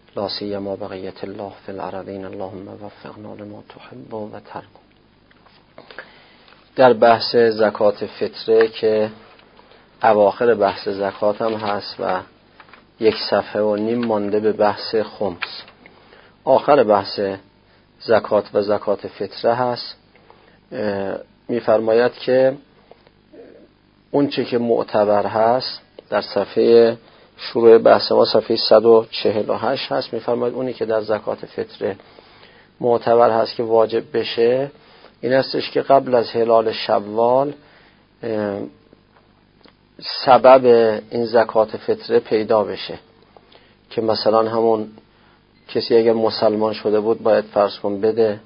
لا سیما بقیت الله فی الارضین اللهم وفقنا لما تحب و ترضی. در بحث زکات فطره که اواخر بحث زکات هم هست و 1.5 صفحه مانده به بحث خمس. آخر بحث زکات و زکات فطره هست. میفرماید که اون چه که معتبر هست در صفحه شروع بحث ما صفحه 148 هست. میفرماید اونی که در زکات فطره معتبر هست که واجب بشه این هستش که قبل از هلال شوال سبب این زکات فطره پیدا بشه، که مثلا همون کسی اگر مسلمان شده بود باید فرض کن بده،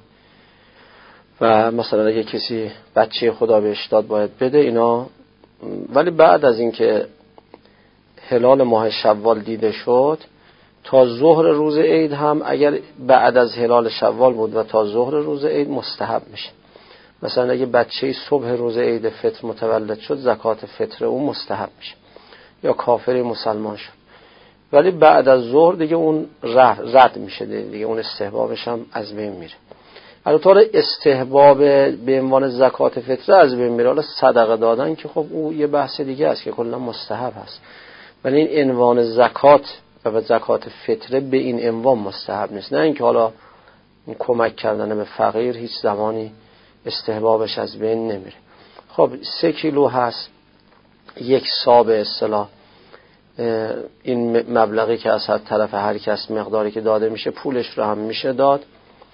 و مثلا اگه کسی بچه خدا بهش داد باید بده اینا. ولی بعد از اینکه هلال ماه شوال دیده شد تا ظهر روز عید هم اگر بعد از هلال شوال بود و تا ظهر روز عید مستحب میشه. مثلا اگه بچه صبح روز عید فطر متولد شد زکات فطر اون مستحب میشه، یا کافر مسلمان شد. ولی بعد از ظهر دیگه اون رد میشه، دیگه اون استحبابش هم از بین میره. البته استحباب به عنوان زکات فطره از بین میره. حالا صدقه دادن که خب او یه بحث دیگه است که کلا مستحب هست، ولی این عنوان زکات و زکات فطره به این عنوان مستحب نیست. نه اینکه حالا کمک کردن به فقیر هیچ زمانی استحبابش از بین نمیره. خب 3 کیلو هست، 1 صاع به اصطلاح این مبلغی که از طرف هر کس مقداری که داده میشه پولش رو هم میشه داد،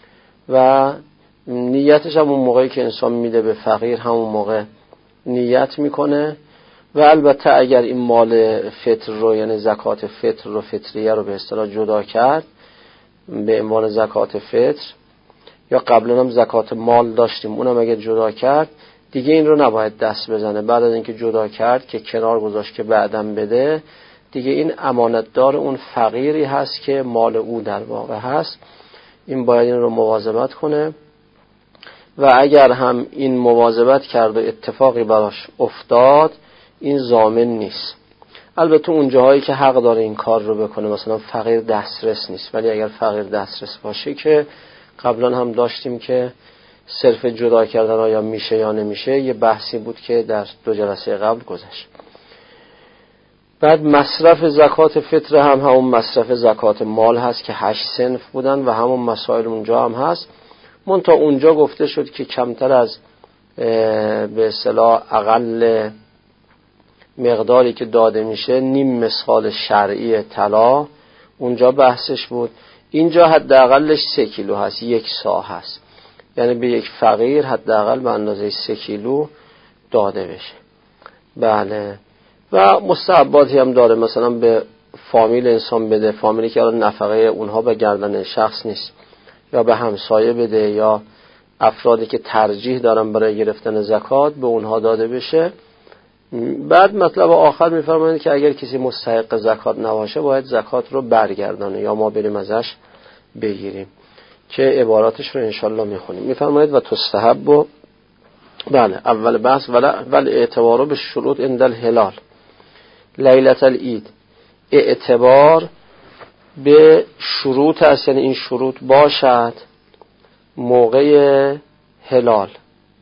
و نیتش هم اون موقعی که انسان میده به فقیر همون موقع نیت میکنه. و البته اگر این مال فطر رو یعنی زکات فطر رو فطریه رو به اصطلاح جدا کرد به عنوان زکات فطر، یا قبلا هم زکات مال داشتیم اونم اگر جدا کرد دیگه این رو نباید دست بزنه. بعد از اینکه جدا کرد که کنار گذاشت که بعدم بده، دیگه این امانتدار اون فقیری هست که مال او در واقع هست. این باید این رو مواظبت کنه، و اگر هم این مواظبت کرد و اتفاقی براش افتاد این ضامن نیست. البته اون جاهایی که حق داره این کار رو بکنه، مثلا فقیر دسترس نیست، ولی اگر فقیر دسترس باشه که قبلا هم داشتیم که صرف جدا کردن آیا میشه یا نمیشه یه بحثی بود که در 2 جلسه قبل گذشت. بعد مصرف زکات فطر هم همون مصرف زکات مال هست که 8 صنف بودن و همون مسائل اونجا هم هست. منتها اونجا گفته شد که کمتر از به اصطلاح اقل مقداری که داده میشه نیم مثقال شرعی طلا اونجا بحثش بود. اینجا حداقلش 3 کیلو هست، 1 صاع هست، یعنی به یک فقیر حداقل به اندازه 3 کیلو داده بشه. بله. و مستحباتی هم داره، مثلا به فامیل انسان بده، فامیلی که نفقه اونها به گردن شخص نیست، یا به همسایه بده، یا افرادی که ترجیح دارن برای گرفتن زکات به اونها داده بشه. بعد مطلب آخر میفرمایند که اگر کسی مستحق زکات نباشه باید زکات رو برگردانه یا ما بریم ازش بگیریم، که عباراتش رو انشالله میخونیم. میفرماید و تستحب و بله اول بحث ولی اعتبارو به شروط عند الهلال لیلة العید. اعتبار به شروط است، یعنی این شروط باشد موقع هلال.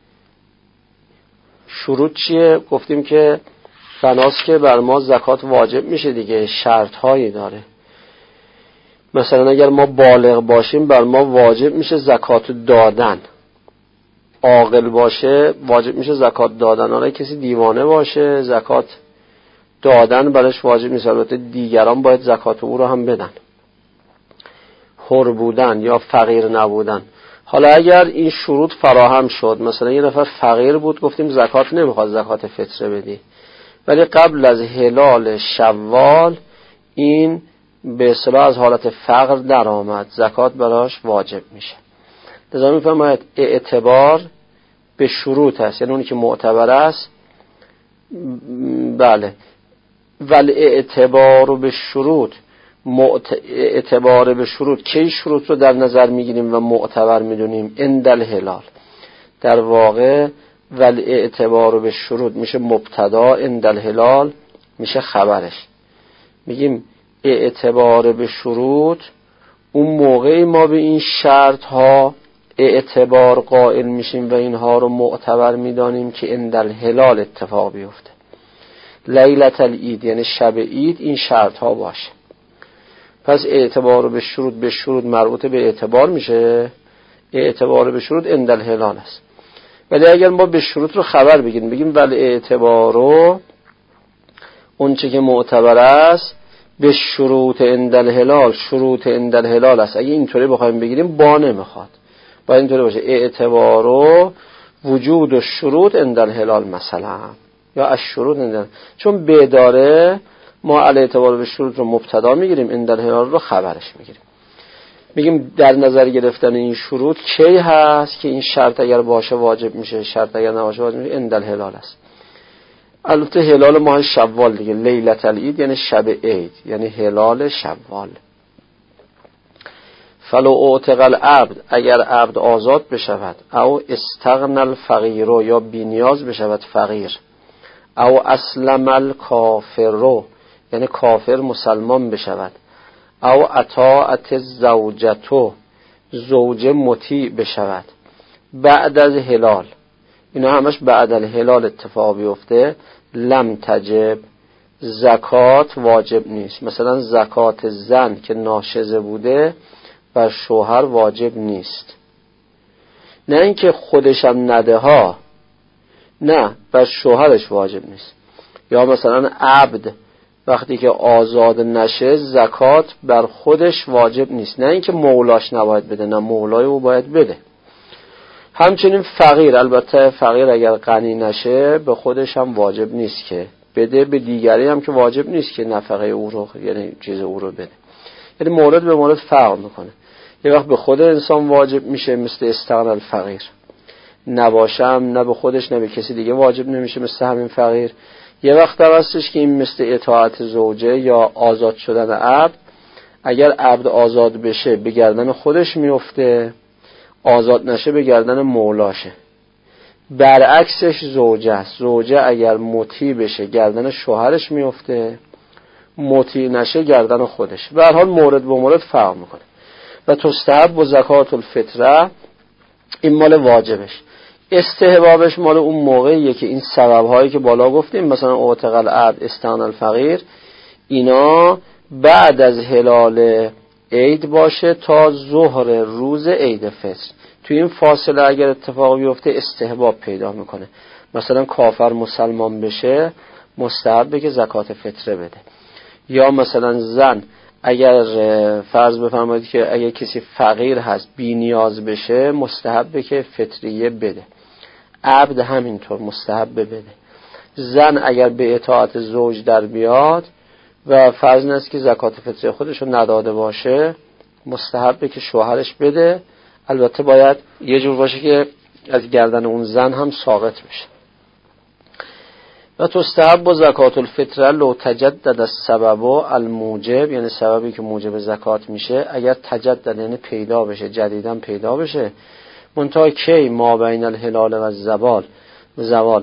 شروط چیه؟ گفتیم که بناست که بر ما زکات واجب میشه دیگه، شرط هایی داره. مثلا اگر ما بالغ باشیم بر ما واجب میشه زکات دادن، عاقل باشه واجب میشه زکات دادن. حالا کسی دیوانه باشه زکات دادن برش واجب نیست، البته دیگران باید زکات او رو هم بدن. حر بودن یا فقیر نبودن. حالا اگر این شروط فراهم شد، مثلا یه نفر فقیر بود گفتیم زکات نمیخواد زکات فطره بدی، ولی قبل از هلال شوال این به اصطلاح از حالت فقر در آمد، زکات براش واجب میشه. لذا میفرماید اعتبار به شروط است، یعنی اونی که معتبر است. بله. ولی اعتبار به شروط، اعتبار به شروط کی شروط رو در نظر میگیریم و معتبر میدونیم؟ عند الهلال. در واقع ولی اعتبار به شروط میشه مبتدا، عند الهلال میشه خبرش. میگیم اعتبار به شروط اون موقعی ما به این شرط ها اعتبار قائل میشیم و اینها رو معتبر میدانیم که عند الهلال اتفاق بیفته. لیلة العید یعنی شب عید این شرط ها باشه. پس اعتبار به شروط مربوط به اعتبار میشه. اعتبار به شروط عند الهلال است. ولی اگر ما به شروط رو خبر بگیم ولی اعتبارو اون چه که معتبر است به شروط عند الهلال، شروط عند الهلال است. اگه اینطوری بخوایم بگیریم با نمیخواد، باید اینطوری باشه اعتبارو وجود و شروط عند الهلال مثلا، یا از شروط عند، چون بداره ما علی اعتبار به شروط رو مبتدا میگیریم، عند الهلال رو خبرش میگیریم. میگیم در نظر گرفتن این شروط کی هست که این شرط اگر باشه واجب میشه، شرط اگر نباشه واجب میشه، عند الهلال است. البته هلال ماه شوال دیگه، لیلة العید یعنی شب عید، یعنی هلال شوال. فلو اعتق العبد، اگر عبد آزاد بشود، او استغنى الفقیر، یا بی‌نیاز بشود فقیر، او اسلم الکافر، یعنی کافر مسلمان بشود، او اطاعت الزوجة، زوجه مطیع بشود بعد از هلال، اینا همش بعد الهلال اتفاق بیفته، لم تجب، زکات واجب نیست. مثلا زکات زن که ناشزه بوده بر شوهر واجب نیست، نه اینکه خودش هم نده ها، نه بر شوهرش واجب نیست. یا مثلا عبد وقتی که آزاد نشه زکات بر خودش واجب نیست، نه اینکه مولاش نباید بده، نه مولای او باید بده. همچنین فقیر، البته فقیر اگر غنی نشه به خودش هم واجب نیست که بده، به دیگری هم که واجب نیست که نفقه او رو، یعنی چیز او رو بده. یعنی مورد به مورد فرق میکنه. یه وقت به خود انسان واجب میشه مثل استغنى الفقیر، نباشم نه به خودش نه به کسی دیگه واجب نمیشه مثل همین فقیر. یه وقت هستش که این مثل اطاعت زوجه یا آزاد شدن عبد، اگر عبد آزاد بشه به گردن خودش میفته، آزاد نشه به گردن مولاشه. برعکسش زوجه است، زوجه اگر مطیع بشه گردن شوهرش میفته، مطیع نشه گردن خودش. به هر حال مورد به مورد فرق میکنه. و تستحب و زکات الفطره، این مال واجبش. استحبابش مال اون موقعیه که این سبب‌هایی که بالا گفتیم، مثلا اعتق العبد، استغنى الفقیر، اینا بعد از هلال عید باشه تا ظهر روز عید فطر. تو این فاصله اگر اتفاق بیفته استحباب پیدا میکنه. مثلا کافر مسلمان بشه مستحبه که زکات فطره بده. یا مثلا زن اگر فرض بفرمایید که اگر کسی فقیر هست بی نیاز بشه مستحبه که فطریه بده. عبد همینطور مستحبه بده. زن اگر به اطاعت زوج در بیاد و فرض نیست که زکات فطره خودشو نداده باشه مستحبه که شوهرش بده. البته باید یه جور باشه که از گردن اون زن هم ساقط بشه. و تستحب زکات الفطره لو تجدد السبب الموجب، یعنی سببی که موجب زکات میشه اگر تجدد یعنی پیدا بشه، جدیداً پیدا بشه، منتها کی؟ ما بین الهلال و زوال،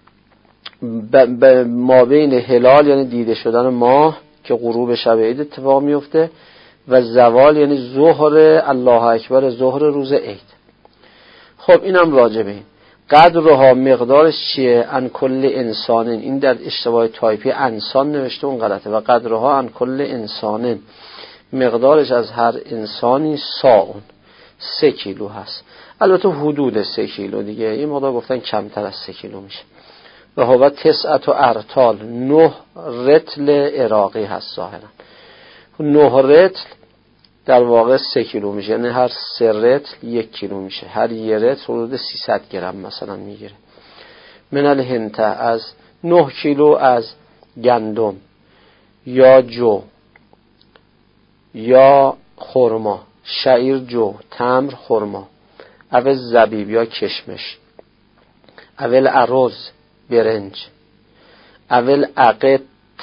ما بین هلال یعنی دیده شدن ماه که غروب شب عید اتفاق میفته و زوال یعنی ظهر الله اکبر، ظهر روز عید. خب اینم راجبه این قدرها، مقدارش چیه؟ ان کل انسان، این در اشتباه تایپی انسان نوشته اون غلطه. و قدرها ان کل انسان، مقدارش از هر انسانی ساعون، 3 کیلو هست. البته حدود 3 کیلو دیگه، این مقدار گفتن کمتر از 3 کیلو میشه. و هو 9 ارطال، 9 رطل عراقی هست ظاهرا. 9 رطل در واقع 3 کیلو میشه، یعنی هر 3 رطل 1 کیلو میشه. هر 1 رطل حدود 300 گرم مثلا میگیره. من الهنته، از 9 کیلو از گندم یا جو یا خرما، شعیر جو، تمر خرما، اول زبیب یا کشمش، اول ارز برنج، اول عقد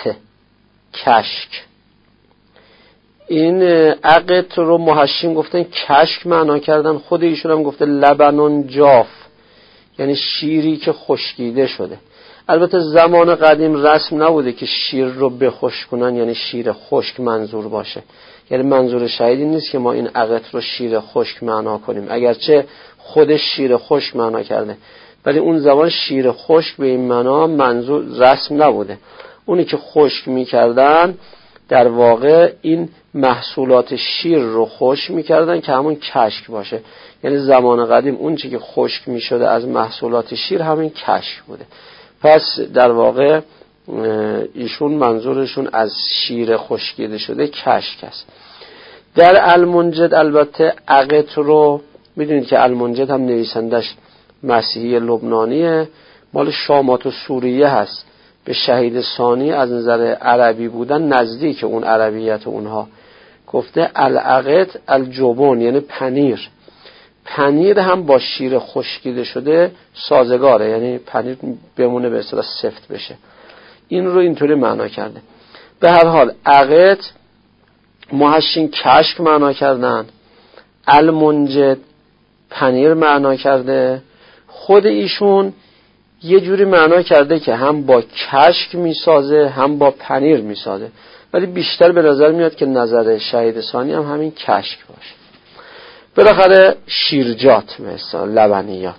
کشک. این عقد رو محشین گفتن کشک معنا کردن، خود ایشون هم گفته لبنون جاف، یعنی شیری که خشکیده شده. البته زمان قدیم رسم نبوده که شیر رو بخشک کنن، یعنی شیر خشک منظور باشه. یعنی منظور شهیدی نیست که ما این عقط رو شیر خشک معنا کنیم، اگرچه خودش شیر خشک معنا کرده، ولی اون زمان شیر خشک به این معنا منظور رسم نبوده. اونی که خشک میکردن در واقع این محصولات شیر رو خشک میکردن که همون کشک باشه. یعنی زمان قدیم اون چی که خشک میشده از محصولات شیر همین کشک بوده. پس در واقع ایشون منظورشون از شیر خشکیده شده کشک است. در المنجد البته عقط رو میدونید که المنجد هم نویسندش مسیحی لبنانیه، مال شامات و سوریه هست. به شهید ثانی از نظر عربی بودن نزدیک اون عربیت اونها. گفته العقط الجبن، یعنی پنیر. پنیر هم با شیر خشکیده شده سازگاره، یعنی پنیر بمونه به اصطلاح سفت بشه. این رو اینطوری معنا کرده. به هر حال عقط محشین کشک معنا کردن، المنجد پنیر معنا کرده. خود ایشون یه جوری معنا کرده که هم با کشک میسازه هم با پنیر میسازه، ولی بیشتر به نظر میاد که نظر شهید ثانی هم همین کشک باشه. بالاخره شیرجات مثلا لبنیات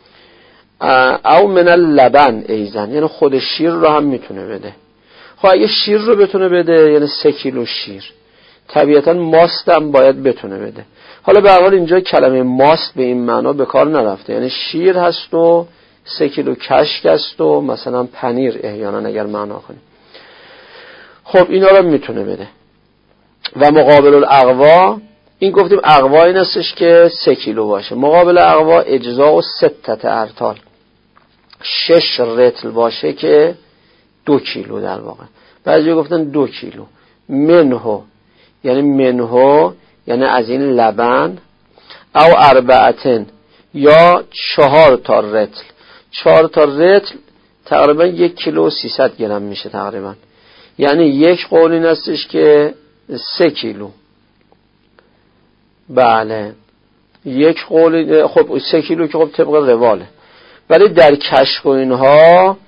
او من اللبن ایزن، یعنی خود شیر رو هم میتونه بده. خب اگه شیر رو بتونه بده یعنی 3 کیلو شیر، طبیعتا ماست هم باید بتونه بده. حالا به هر حال اینجا کلمه ماست به این معنا به کار نرفته، یعنی شیر هست و 3 کیلو کشک است و مثلا پنیر احیانا اگر معنا کنیم. خب اینا رو میتونه بده. و مقابل الاغوا، این گفتیم اغوا این استش که 3 کیلو باشه. مقابل اغوا اجزاء و 6 ارطال، 6 رطل باشه که 2 کیلو در واقع. بعضی گفتن 2 کیلو. منهو یعنی از این لبن، او اربعتن یا 4 تا رطل. 4 تا رطل تقریبا 1 کیلو و 300 گرم میشه تقریبا. یعنی یک قول این استش که 3 کیلو. بله یک قول. خب 3 کیلو که خب طبق رواله، ولی در کشک و اینها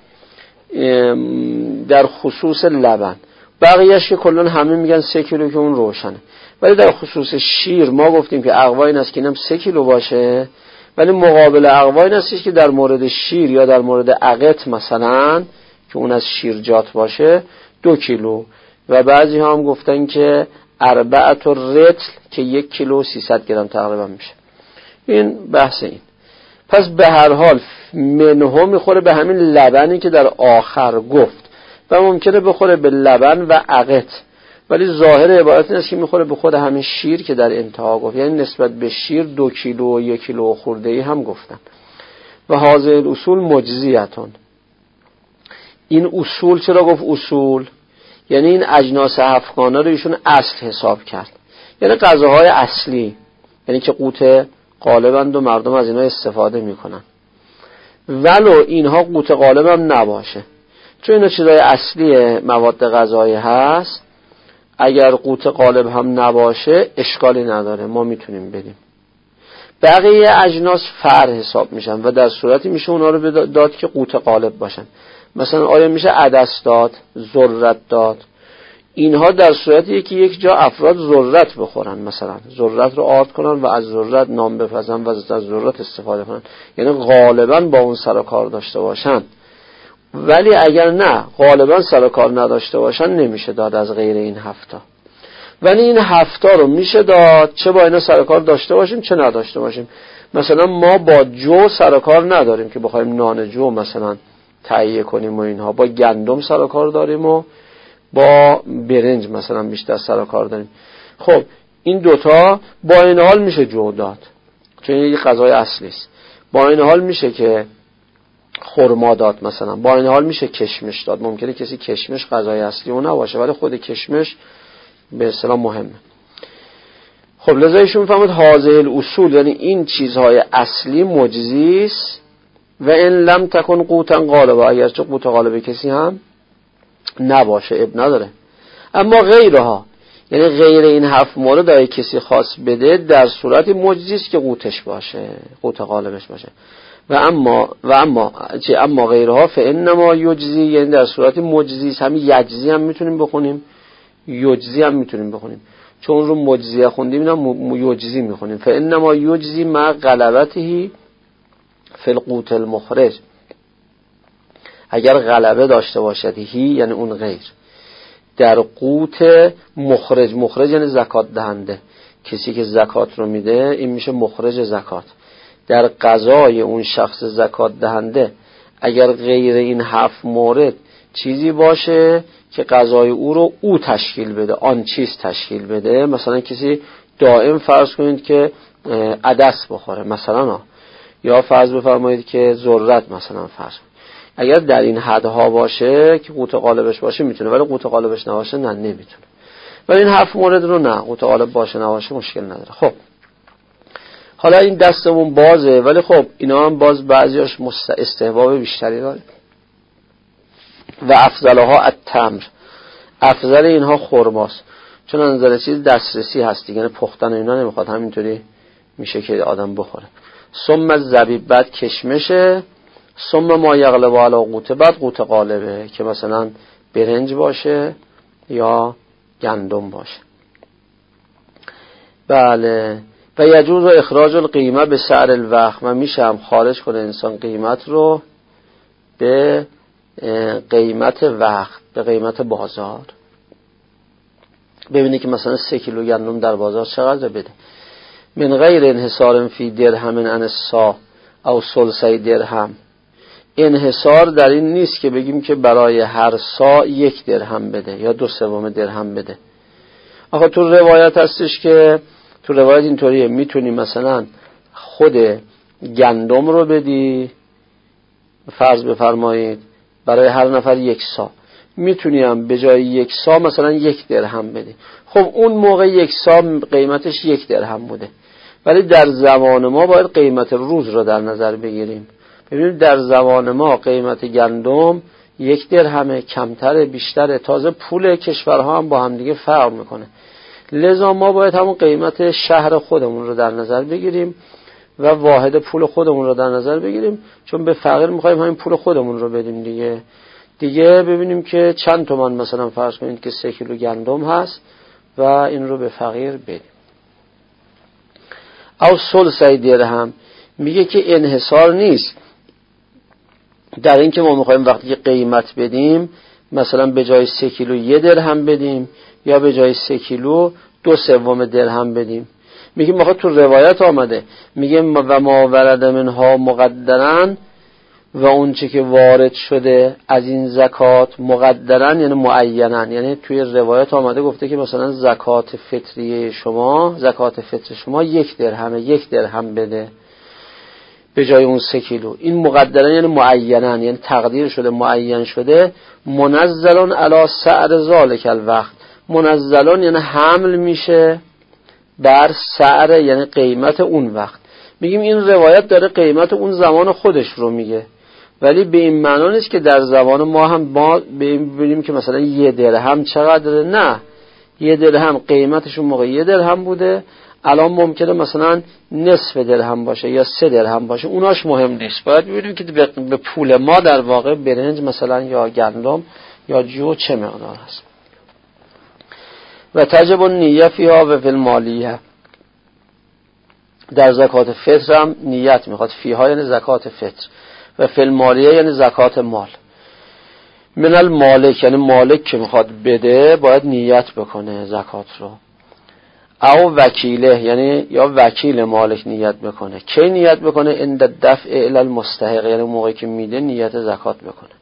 در خصوص لبن، بقیهش که کلان همه میگن 3 کیلو که اون روشنه، ولی در خصوص شیر ما گفتیم که اغوا این است که اینم 3 کیلو باشه، ولی مقابل اغوا این است که در مورد شیر یا در مورد عقط مثلا که اون از شیرجات باشه 2 کیلو. و بعضی ها هم گفتن که 4 رطل که 1 کیلو و 300 گرم تقریبا میشه. این بحث این. پس به هر حال منهو میخوره به همین لبنی که در آخر گفت و ممکنه بخوره به لبن و عقط، ولی ظاهر عبارت این است که میخوره به خود همین شیر که در انتها گفت، یعنی نسبت به شیر 2 کیلو و 1 کیلو خورده‌ای هم گفتن. و هذه الاصول مجزیتون. این اصول چرا گفت اصول؟ یعنی این اجناس 7گانه رو ایشون اصل حساب کرد، یعنی غذاهای اصلی، یعنی که قوت غالبند و مردم از اینا استفاده میکنن، ولو اینها قوت غالب هم نباشه، چون اینا چیزای اصلی مواد غذایی هست. اگر قوت غالب هم نباشه اشکالی نداره، ما میتونیم بدیم. بقیه اجناس فرع حساب میشن و در صورتی میشه اونا رو داد که قوت غالب باشن. مثلا آیا میشه عدس داد، ذرت داد؟ اینها در صورتیه که یک جا افراد ذرت بخورن، مثلا ذرت رو آرد کنن و از ذرت نام بپزن و از ذرت استفاده کنن، یعنی غالبا با اون سر و کار داشته باشن. ولی اگر نه غالبا سر و کار نداشته باشن نمیشه داد از غیر این 7. ولی این 7 رو میشه داد چه با اینا سر و کار داشته باشیم چه نداشته باشیم. مثلا ما با جو سر و کار نداریم که بخوایم نان جو مثلا تهیه کنیم و اینها، با گندم سر و کار داریم و با برنج مثلا بیشتر سر و کار داریم. خب این دوتا با این حال میشه جو داد چون این یک غذای اصلی است. با این حال میشه که خرما داد، مثلا با این حال میشه کشمش داد. ممکنه کسی کشمش غذای اصلی اون نباشه ولی خود کشمش به اصطلاح مهمه. خب لذا ایشون فهمید هذه الاصول، یعنی این چیزهای اصلی مجزی است. و ان لم تکن قوتا غالبا، اگرچه قوت غالب کسی هم نباشه اب نداره. اما غیرها، یعنی غیر این 7 مورد اگه کسی خاص بده در صورتی مجزی است که قوتش باشه، قوت غالبش باشه. اما غیرها فانما یجزی، یعنی در صورت مجزی، همین یجزی هم میتونیم بخونیم، یجزی هم میتونیم بخونیم، چون رو مجزیه خوندیم اینا یجزی میخونیم. فانما یجزی مع غلبته فی القوت المخرج، اگر غلبه داشته باشد هی یعنی اون غیر در قوت مخرج، مخرج یعنی زکات دهنده، کسی که زکات رو میده این میشه مخرج زکات، در قضای اون شخص زکات دهنده اگر غیر این 7 مورد چیزی باشه که قضای او رو او تشکیل بده، آن چیز تشکیل بده، مثلا کسی دائم فرض کنید که عدس بخوره مثلا، یا فرض بفرمایید که ذرت مثلا فرض، اگر در این حدها باشه که قوت غالبش باشه میتونه، ولی قوت غالبش نباشه نه نمیتونه. ولی این 7 مورد رو نه، قوت غالب باشه نباشه مشکل نداره. خب حالا این دستمون بازه، ولی خب اینا هم باز بعضیاش استحباب بیشتری داره. و افضلها التمر، افضل اینها خرماست، چون از نظر چیز دسترسی هست دیگه، یعنی پختن اینا نمیخواد، همینطوری میشه که آدم بخوره. ثم الزبیب، بعد کشمشه، ثم ما یغلب علی قوت، بعد قوت غالبه که مثلا برنج باشه یا گندم باشه. بله. و یجوز اخراج القیمه به سعر الوقت، و میشه هم خارج کنه انسان قیمت رو به قیمت وقت، به قیمت بازار. ببینی که مثلا 3 کیلو گندم در بازار چقدر بده، من غیر انحصار فی درهم عن السا او ثلثی درهم، انحصار در این نیست که بگیم که برای هر سا 1 درهم بده یا 2/3 درهم بده. آخه تو روایت هستش که تو روایت اینطوریه، میتونی مثلا خود گندم رو بدی، فرض بفرمایید برای هر نفر 1 سا، میتونی هم به جای 1 سا مثلا 1 درهم بدی. خب اون موقع 1 سا قیمتش 1 درهم بوده، ولی در زمان ما باید قیمت روز رو در نظر بگیریم. ببینید در زمان ما قیمت گندم 1 درهمه، کمتره بیشتره، تازه پول کشورها هم با هم دیگه فرق میکنه، لذا ما باید همون قیمت شهر خودمون رو در نظر بگیریم و واحد پول خودمون رو در نظر بگیریم، چون به فقیر میخوایم همین پول خودمون رو بدیم دیگه ببینیم که چند تومان مثلا فرض کنید که 3 کیلو گندم هست و این رو به فقیر بدیم. او ثلثی درهم، میگه که انحصار نیست در این که ما میخوایم وقتی که قیمت بدیم مثلا به جای 3 کیلو 1 درهم بدیم یا به جای 3 کیلو 2/3 درهم بدیم. میگه ما تو روایت آمده، میگه و ما ورد منها مقدرن، و اون چه که وارد شده از این زکات مقدرن یعنی معینن، یعنی توی روایت آمده گفته که مثلا زکات فطری شما، زکات فطر شما 1 درهمه، 1 درهم بده به جای اون 3 کیلو. این مقدرن یعنی معینن، یعنی تقدیر شده، معین شده. منزلون علی سعر ذالک الوقت، منزلون یعنی حمل میشه بر سعر یعنی قیمت اون وقت. میگیم این روایت داره قیمت اون زمان خودش رو میگه، ولی به این معنا نیست که در زمان ما هم ما ببینیم که مثلا 1 درهم چقدره، نه، 1 درهم قیمتش اون موقع 1 درهم بوده، الان ممکنه مثلا نصف درهم باشه یا 3 درهم باشه، اوناش مهم نیست. باید ببینیم که به پول ما در واقع برنج مثلا یا گندم یا جو چه مقدار هست. و تجب النیه فیها و فی المالیه، در زکات فطر هم نیت میخواد، فیها یعنی زکات فطر و فی المالیه یعنی زکات مال. من المالک یعنی مالک که میخواد بده باید نیت بکنه زکات رو، او وکیله یعنی یا وکیل مالک نیت بکنه. کی نیت بکنه؟ عند دفع الی المستحق، یعنی موقعی که میده نیت زکات بکنه.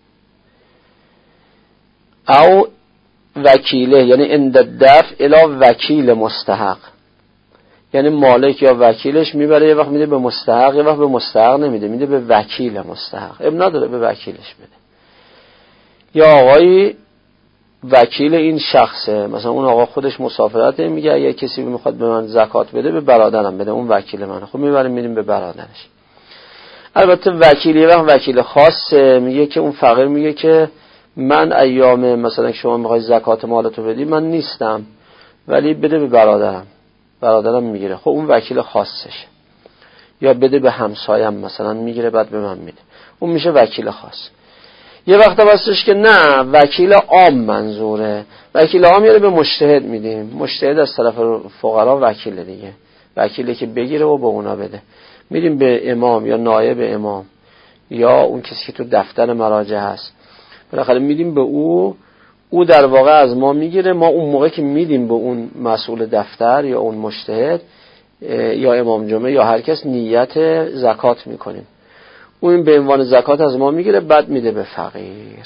او وکیله یعنی عند دفع الی وکیل مستحق، یعنی مالک یا وکیلش میبره، یه وقت میده به مستحق، یه وقت به مستحق نمیده، میده به وکیل مستحق، اب نداره به وکیلش بده. یا آقای وکیل این شخصه، مثلا اون آقا خودش مسافرته، میگه اگه کسی میخواد به من زکات بده به برادرم بده، اون وکیل منه، خب میبریم میدیم به برادرش. البته وکیل یه وقت وکیل خاصه، میگه که اون فقیر میگه که من ایام مثلا شما میخوای زکات مالتو بدی من نیستم، ولی بده به برادرم، برادرم میگیره، خب اون وکیل خاصشه. یا بده به همسایم مثلا میگیره بعد به من میده، اون میشه وکیل خاص. یه وقت هستش که نه وکیل عام منظوره، وکیل عام یعنی به مجتهد میدیم، مجتهد از طرف فقرا وکیل دیگه، وکیلی که بگیره و به اونا بده، میدیم به امام یا نایب امام یا اون کسی که تو دفتر مراجع هست، بالاخره میدیم به او در واقع از ما میگیره، ما اون موقع که میدیم به اون مسئول دفتر یا اون مجتهد یا امام جمعه یا هر کس نیت زکات میکنیم، اون به عنوان زکات از ما میگیره بعد میده به فقیر.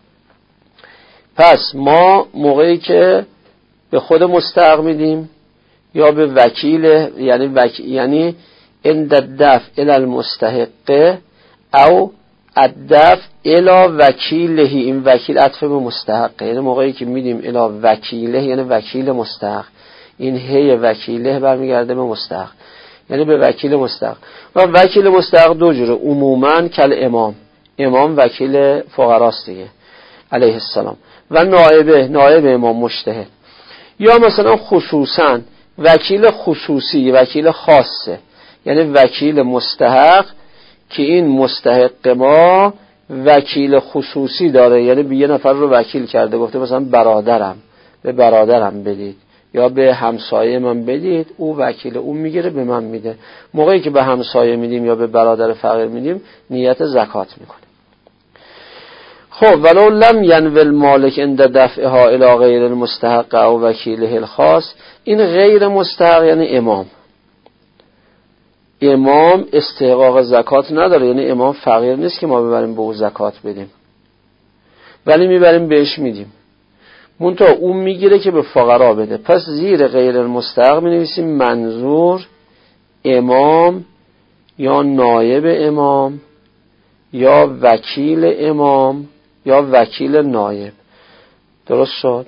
پس ما موقعی که به خود مستحق میدیم یا به وکیل، یعنی عند الدفع الی المستحق او الدفع الی وکیله، این وکیل عطف به مستحق، یعنی موقعی که میدیم الی وکیله یعنی وکیل مستحق، این هی وکیله برمیگرده به مستحق، یعنی به وکیل مستحق. و وکیل مستحق دو جوره، عموماً کل امام، امام وکیل فقراست دیگه علیه السلام، و نایب امام مجتهد، یا مثلا خصوصاً وکیل خصوصی، وکیل خاصه، یعنی وکیل مستحق که این مستحق ما وکیل خصوصی داره، یعنی به یه نفر رو وکیل کرده، گفته مثلا برادرم به برادرم بدید یا به همسایه من بدید، او وکیل اون میگیره به من میده. موقعی که به همسایه میدیم یا به برادر فقیر میدیم نیت زکات میکنه. خب ولو لم ینوی المالک عند دفعها الی غیر المستحق او وکیله الخاص، این غیر مستحق یعنی امام استحقاق زکات نداره، یعنی امام فقیر نیست که ما ببریم به او زکات بدیم، ولی میبریم بهش میدیم، منتها اون میگیره که به فقرا بده. پس زیر غیر المستحق می نویسیم منظور امام یا نایب امام یا وکیل امام یا وکیل نایب. درست شد؟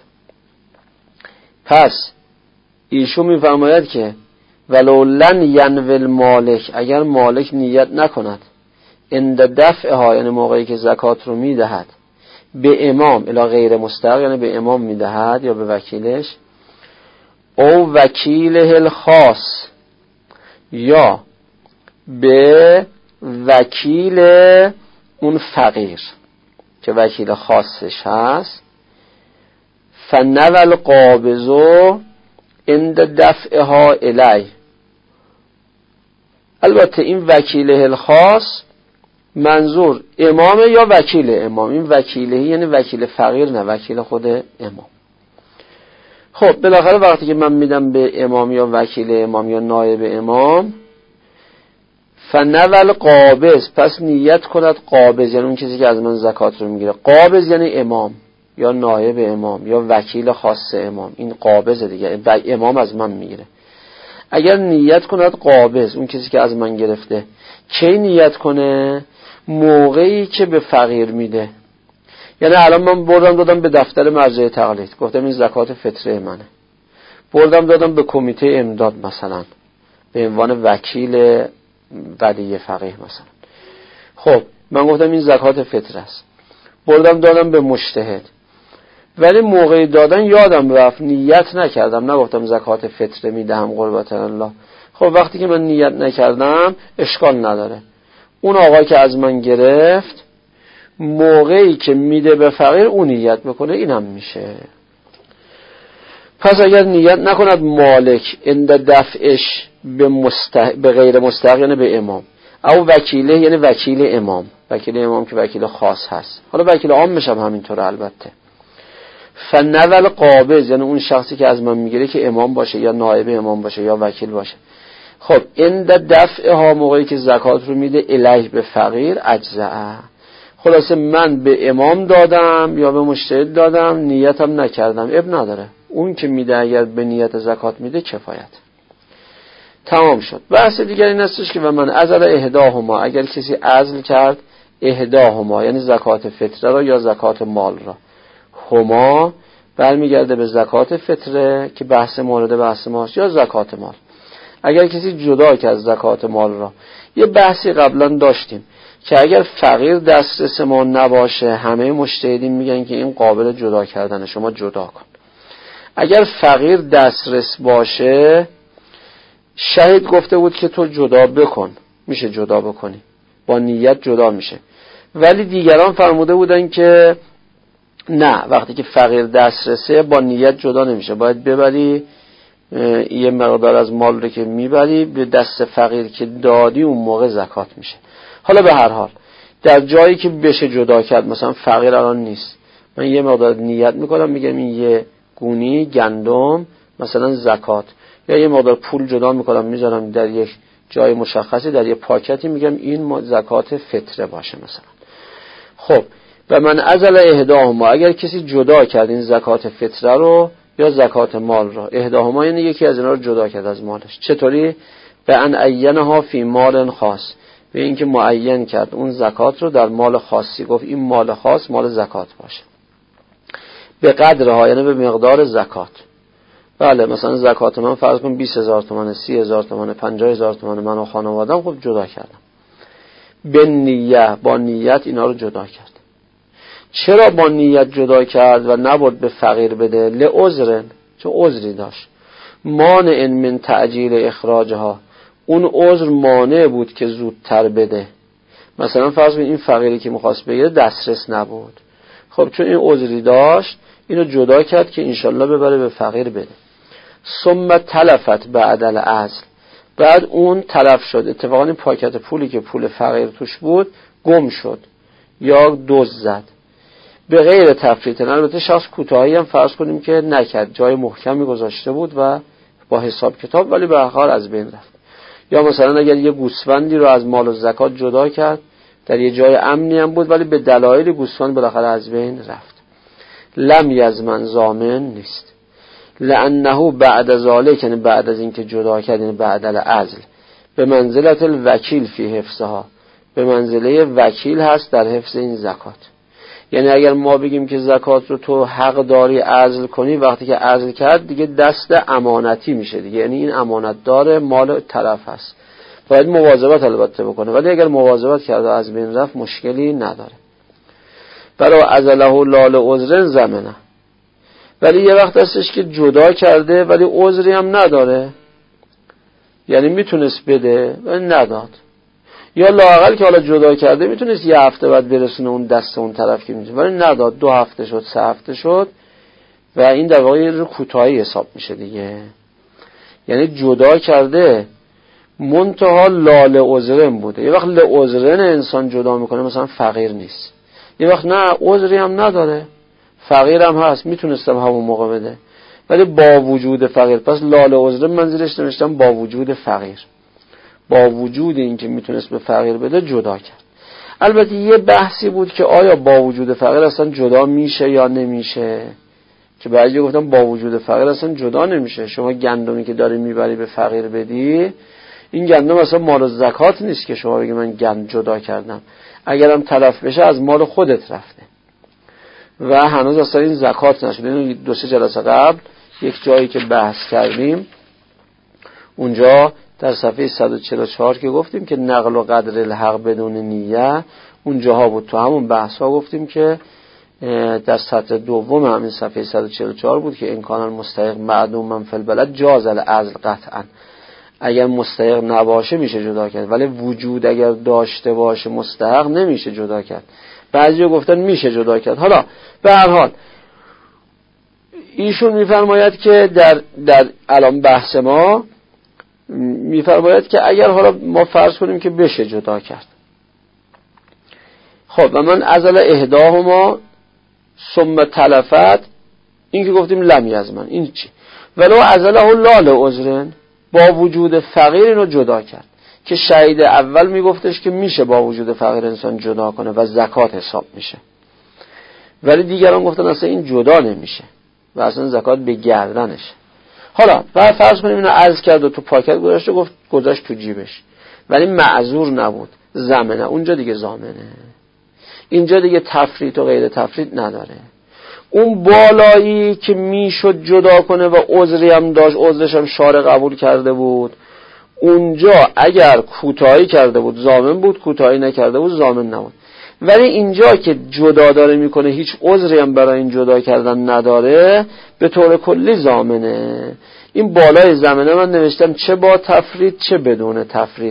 پس ایشون میفرماید که ولو لن ینوی المالک، اگر مالک نیت نکند عند دفعها، یعنی موقعی که زکات رو میدهد، به امام الی غیر مستحق یعنی به امام میدهد یا به وکیلش، او وکیله الخاص یا به وکیل اون فقیر که وکیل خاصش هست، فنوی القابض عند دفعها الی، البته این وکیله الخاص منظور امامه یا وکیل امام، این وکیله یعنی وکیل فقیر نه وکیل خود امام. خب بالاخره وقتی که من میدم به امام یا وکیل امام یا نایب امام، فنوی القابض، پس نیت کند قابض یعنی اون کسی که از من زکات رو میگیره، قابض یعنی امام یا نایب امام یا وکیل خاص امام، این قابض دیگه، امام از من میگیره. اگر نیت کند قابض اون کسی که از من گرفته، کی نیت کنه؟ موقعی که به فقیر میده. یعنی الان من بردم دادم به دفتر مرجع تقلید، گفتم این زکات فطره منه، بردم دادم به کمیته امداد مثلا به عنوان وکیل ولی فقیه مثلا، خب من گفتم این زکات فطره است، بردم دادم به مجتهد، ولی موقعی دادن یادم رفت، نیت نکردم، نگفتم زکات فطره میدهم قربت الله. خب وقتی که من نیت نکردم اشکال نداره، اون آقا که از من گرفت موقعی که میده به فقیر اون نیت بکنه، اینم میشه. پس اگر نیت نکند مالک عند دفعش به غیر مستحق یعنی به امام، او وکیله یعنی وکیل امام، وکیل امام که وکیل خاص هست، حالا وکیل عام میشم همینطور البته. فنوی القابض یعنی اون شخصی که از من میگیره که امام باشه یا نایب امام باشه یا وکیل باشه. خب عند دفعها موقعی که زکات رو میده الیه به فقیر اجزاء، خلاصه من به امام دادم یا به مجتهد دادم، نیتم نکردم، اب نداره، اون که میده اگر به نیت زکات میده کفایت. تمام شد. بحث دیگر این هستش که و من عزل احداهما، اگر کسی عزل کرد احداهما یعنی زکات فطره را یا زکات مال را، هما برمیگرده به زکات فطره که بحث مورد بحث ماست یا زکات مال. اگر کسی جدا کرد زکات مال را، یه بحثی قبلا داشتیم که اگر فقیر دسترس ما نباشه، همه مجتهدین میگن که این قابل جدا کردن، شما جدا کن. اگر فقیر دسترس باشه، شهید گفته بود که تو جدا بکن، میشه جدا بکنی، با نیت جدا میشه. ولی دیگران فرموده بودن که نه، وقتی که فقیر دسترسه با نیت جدا نمیشه، باید ببری یه مقدار از مال رو که میبری به دست فقیر که دادی اون موقع زکات میشه. حالا به هر حال در جایی که بشه جدا کرد، مثلا فقیر الان نیست، من یه مقدار نیت میکنم میگم این یه گونی گندم مثلا زکات، یا یه مقدار پول جدا میکنم میذارم در یک جای مشخصی در یه پاکتی میگم این زکات فطره باشه مثلا. خب و من ازل اهداهما، اگر کسی جدا کرد این زکات فطره رو یا زکات مال رو، اهداهما یعنی یکی از اینا رو جدا کرد از مالش. چطوری؟ به ان عینها فی مال خاص، به اینکه معین کرد اون زکات رو در مال خاصی، گفت این مال خاص مال زکات باشه، به قدرها یعنی به مقدار زکات. بله مثلا زکات من فرض کن 20,000 تومان، 30,000 تومان، 50,000 تومان، من و خانواده‌ام خب جدا کردم به نیت، با نیت اینا رو جدا کرد. چرا با نیت جدا کرد و نبود به فقیر بده؟ لعذر، چون عذری داشت، مانع من تعجیل اخراجها، اون عذر مانع بود که زودتر بده. مثلا فرض کن این فقیری که می‌خواست بگیره دسترس نبود، خب چون این عذری داشت اینو جدا کرد که انشالله ببره به فقیر بده. ثم تلفت بعد العزل، بعد اون تلف شد، اتفاقا این پاکت پولی که پول فقیر توش بود گم شد یا دزد زد، به غیر تفریط. البته شخص کوتاهی هم فرض کنیم که نکرد، جای محکمی گذاشته بود و با حساب کتاب، ولی به هر حال از بین رفت. یا مثلا اگر یه گوسفندی رو از مال و زکات جدا کرد، در یه جای امنی هم بود ولی به دلایل گوسفند بالاخره از بین رفت، لم یضمن، ضامن نیست. لانه بعد ذلک، یعنی بعد از اینکه جدا کرد، یعنی بعد العزل، به منزلت الوکیل فی حفظها، به منزله وکیل هست در حفظ این زکات. یعنی اگر ما بگیم که زکات رو تو حق داری عزل کنی، وقتی که عزل کرد دیگه دست امانتی میشه دیگه، یعنی این امانت دار مال طرف هست، باید مواظبت البته بکنه، ولی اگر مواظبت کرد و از بین رفت مشکلی نداره. برای عزله لال عذر زمنه، ولی یه وقت هستش که جدا کرده ولی عذری هم نداره، یعنی میتونست بده ولی نداد، یا لااقل که حالا جدا کرده میتونست یه هفته بعد برسونه اون دست اون طرف که میتونه، ولی نداد، 2 هفته شد، 3 هفته شد و این در واقع رو کوتاهی حساب میشه دیگه. یعنی جدا کرده منتها لال عذرن بوده. یه وقت لعذرن انسان جدا میکنه، مثلا فقیر نیست، یه وقت نه عذری هم نداره، فقیر هم هست، میتونستم همون موقع بده ولی با وجود فقیر، پس لال عذرن من زیرش نوشتم با وجود فقیر، با وجود این که میتونست به فقیر بده جدا کرد. البته یه بحثی بود که آیا با وجود فقیر اصلا جدا میشه یا نمیشه، که بعضی گفتن با وجود فقیر اصلا جدا نمیشه. شما گندمی که داری میبری به فقیر بدی، این گندم اصلا مال زکات نیست که شما بگی من گند جدا کردم، اگرم تلف بشه از مال خودت رفته و هنوز اصلا این زکات نشده. این 2-3 جلسه قبل یک جایی که بحث کردیم اونجا در صفحه 144 که گفتیم که نقل و قدر الحق بدون نیه، اونجاها بود. تو همون بحث ها گفتیم که در سطر دوم همین صفحه 144 بود که امکان المستحق معدوم من فی البلد جاز العزل قطعا، اگر مستحق نباشه میشه جدا کرد، ولی وجود اگر داشته باشه مستحق نمیشه جدا کرد. بعضی گفتن میشه جدا کرد. حالا به هر حال ایشون میفرماید که در الان بحث ما میفرماید که اگر حالا ما فرض کنیم که بشه جدا کرد، خب و من ازل اهداهما ثم تلفت، این که گفتیم لم یضمن، این چی؟ ولو ازله لال عذرن، با وجود فقیر اینو جدا کرد، که شهید اول میگفتش که میشه با وجود فقیر انسان جدا کنه و زکات حساب میشه، ولی دیگران گفتن اصلا این جدا نمیشه و اصلا زکات به گردنشه. حالا بعد فرض کنیم اینو عرض کرد و تو پاکت گذاشته، گفت گذاشت تو جیبش ولی معذور نبود، ضامنه، اونجا دیگه ضامنه، اینجا دیگه تفریط و غیر تفریط نداره. اون بالایی که میشد جدا کنه و عذری هم داشت، عذرش هم شارع قبول کرده بود، اونجا اگر کوتاهی کرده بود ضامن بود، کوتاهی نکرده بود ضامن نبود. ولی اینجا که جدا داره میکنه، هیچ عذری هم برای این جدا کردن نداره، به طور کلی ضامنه. این بالای ضامنه من نوشتم چه با تفریط چه بدون تفریط،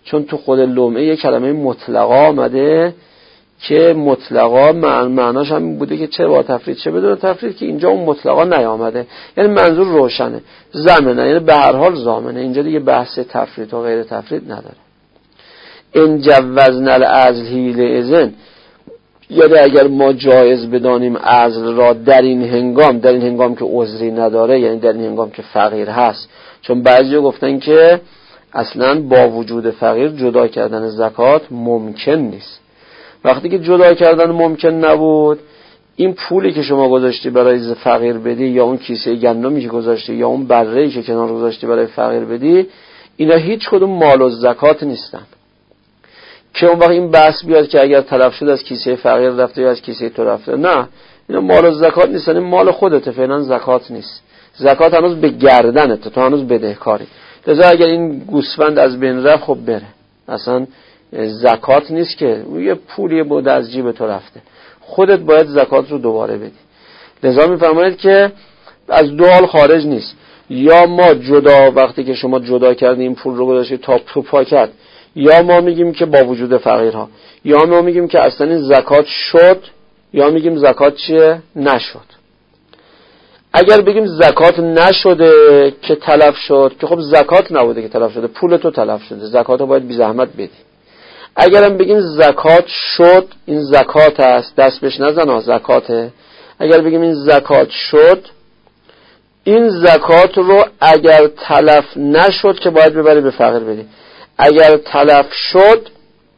چون تو خود لمعه یه کلمه مطلقا آمده که مطلقا معناش هم بوده که چه با تفرید چه بدون تفرید، که اینجا اون مطلقا نیامده. یعنی منظور روشنه، ضمنه، یعنی به هر حال ضامنه. اینجا دیگه بحث تفرید و غیر تفرید نداره. ان جوزنا العزل حینئذ، یعنی اگر ما جایز بدانیم عزل را در این هنگام که عذری نداره، یعنی در این هنگام که فقیر هست. چون بعضی گفتن که اصلا با وجود فقیر جدا کردن زکات ممکن نیست. وقتی که جدا کردن ممکن نبود، این پولی که شما گذاشتی برای فقیر بدی، یا اون کیسه گندمی که گذاشتی، یا اون بره‌ای که کنار گذاشتی برای فقیر بدی، اینا هیچ کدوم مال و زکات نیستن. که اون وقت این بحث بیاد که اگر تلف شد از کیسه فقیر رفته یا از کیسه تو رفته، نه، اینا مال و زکات نیستن، این مال خودته، فعلا زکات نیست. زکات هنوز به گردنته، تو هنوز بدهکاری. لذا اگر این گوسفند از بین رفت، خب بره، اصلا زکات نیست که یه پولی بود از جیب تو رفته، خودت باید زکات رو دوباره بدی. لذا میفرماید که از دو حال خارج نیست، یا ما جدا وقتی که شما جدا کردی این پول رو گذاشتی تا تو پاکت، یا ما میگیم که با وجود فقیرها، یا ما میگیم که اصلا این زکات شد، یا میگیم زکات چیه؟ نشد. اگر بگیم زکات نشده که تلف شد، که خب زکات نبوده که تلف شده، پول تو تلف شده، زکات رو باید بی زحمت بدی. اگرم بگیم زکات شد، این زکات است، دست بهش نزن، زکاته. اگر بگیم این زکات شد، این زکات رو اگر تلف نشد که باید ببری به فقیر بدی. اگر تلف شد،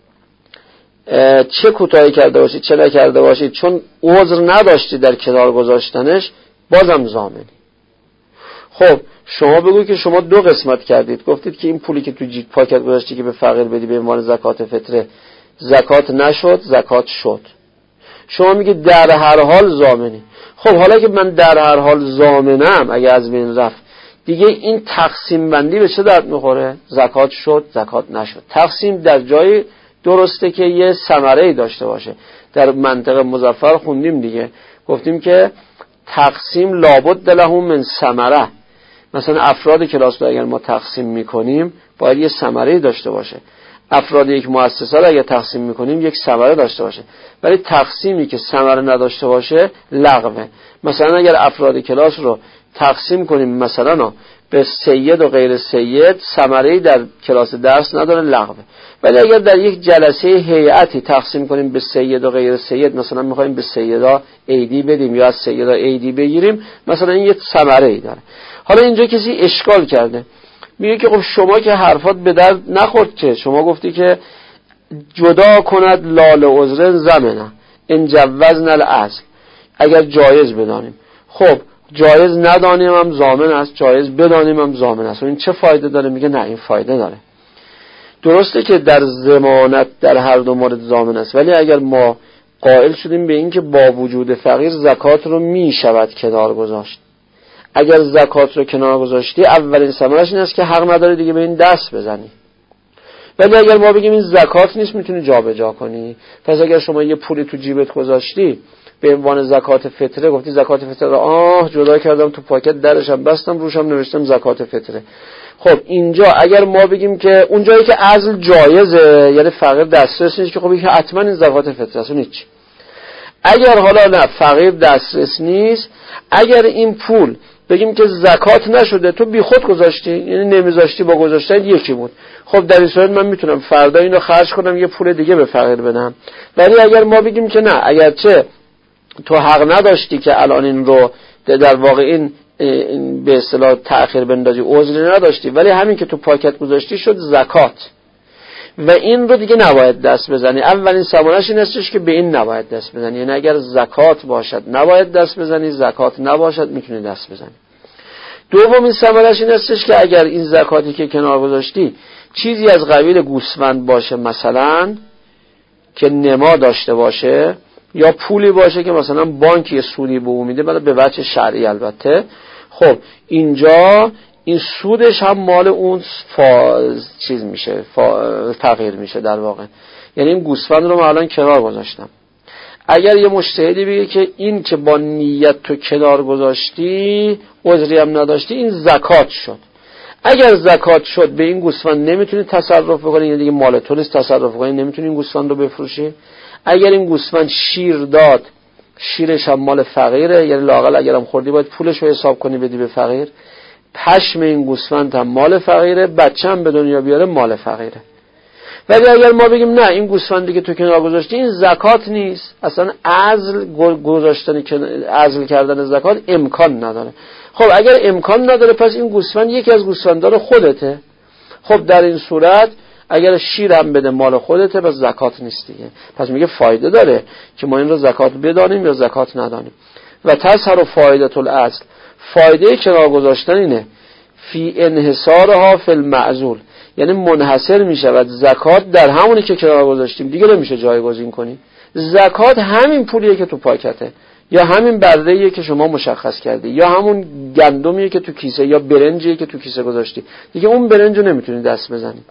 چه کوتاهی کرده باشید چه نکرده باشید، چون عذر نداشتی در کنار گذاشتنش، بازم ضامنی. خب شما بگو که شما دو قسمت کردید، گفتید که این پولی که تو جیب پاکت گذاشتی که به فقیر بدی به عنوان زکات فطره، زکات نشد، زکات شد. شما میگید در هر حال ضامنی. خب حالا که من در هر حال ضامنم، اگه از بین رفت، دیگه این تقسیم بندی به چه درد میخوره؟ زکات شد، زکات نشد. تقسیم در جای درسته که یه ثمره‌ای داشته باشه. در منطق مظفر خوندیم دیگه، گفتیم که تقسیم لابد له من ثمره. مثلا افراد کلاس رو اگر ما تقسیم میکنیم باید یه ثمره‌ای داشته باشه. افراد یک مؤسسه رو اگر تقسیم میکنیم یک ثمره داشته باشه. ولی تقسیمی که ثمره نداشته باشه لغوه. مثلا اگر افراد کلاس رو تقسیم کنیم مثلا به سید و غیر سید، ثمره‌ای در کلاس درس نداره، لغوه. ولی اگر در یک جلسه هیئتی تقسیم کنیم به سید و غیر سید، مثلا می‌خوایم به سیدا ایدی بدیم یا از سیدا ایدی بگیریم، مثلا این یک ثمره‌ای داره. حالا اینجا کسی اشکال کرده، میگه که خب شما که حرفات به درد نخورد، که شما گفتی که جدا کند لال عذر زمنه ان جوزنا العزل، اگر جایز بدانیم. خب جایز ندانیم هم ضامن است، جایز بدانیم هم ضامن است. و این چه فایده داره؟ میگه نه، این فایده داره. درسته که در ضمانت در هر دو مورد ضامن است، ولی اگر ما قائل شدیم به این که با وجود فقیر زکات رو میشود کنار گذاشت، اگر زکات رو کنار گذاشتی اولین ثمرش این است که حق نداری دیگه به این دست بزنی. ولی اگر ما بگیم این زکات نیست، میتونی جابجا کنی. پس اگر شما یه پولی تو جیبت گذاشتی به عنوان زکات فطره، گفتی زکات فطره را جدا کردم تو پاکت، درشم بستم، روشم نوشتم زکات فطره. خب اینجا اگر ما بگیم که اونجایی که عزل جایزه، یعنی فقیر دسترس نیست، که خب این حتما این زکات فطره است، هیچ. اگر حالا نه فقیر دسترس نیست، اگر این پول بگیم که زکات نشده، تو بی خود گذاشتی، یعنی نمیذاشتی، با گذاشتن یکی بود، خب در این صورت من میتونم فردا اینو خرج کنم یه پول دیگه به فقیر بدم. ولی اگر ما بگیم که نه، اگرچه تو حق نداشتی که الان این رو در واقع این به اصطلاح تأخیر بندازی، عذری نداشتی، ولی همین که تو پاکت گذاشتی شد زکات و این رو دیگه نباید دست بزنی. اولین ثمرش این استش که به این نباید دست بزنی، یعنی اگر زکات باشد نباید دست بزنی، زکات نباشد میتونی دست بزنی. دومین ثمرش این استش که اگر این زکاتی که کنار گذاشتی چیزی از قبیل گوسفند باشه، مثلا که نما داشته باشه، یا پولی باشه که مثلا بانکی سودی به او میده، به وجه شرعی البته، خب اینجا این سودش هم مال اون چیز میشه، فقیر میشه در واقع. یعنی این گوسفند رو من الان کنار گذاشتم. اگر یه مجتهدی بگه که این که با نیت تو کنار گذاشتی، عذری هم نداشتی، این زکات شد. اگر زکات شد به این گوسفند نمیتونی تصرف بکنی، یعنی دیگه مال تو نیست تصرف کنی، نمیتونی این گوسفند رو بفروشی. اگر این گوسفند شیر داد، شیرش هم مال فقیره، یعنی لااقل اگرم خوردی باید پولش رو حساب کنی بدی به فقیر. پشم این گوسفند هم مال فقیره، بچه هم به دنیا بیاره مال فقیره. ولی اگر ما بگیم نه این گوسفندی که تو کنار گذاشتی این زکات نیست، اصلا عزل کردن زکات امکان نداره. خب اگر امکان نداره پس این گوسفند یکی از گوسفندان خودته. خب در این صورت اگر شیر هم بده مال خودته پس زکات نیست دیگه. پس میگه فایده داره که ما این رو زکات بدانیم یا زکات ندانیم. و تظهر فایده الاصل، فایده کنار گذاشتن اینه فی انحصارها فی المعزول، یعنی منحصر میشود زکات در همونی که کنار گذاشتیم، دیگه نمیشه جایگزین کنی. زکات همین پولیه که تو پاکته، یا همین بره‌ایه که شما مشخص کردی، یا همون گندمیه که تو کیسه، یا برنجیه که تو کیسه گذاشتی، دیگه اون برنج رو نمیتونی دست بزنی.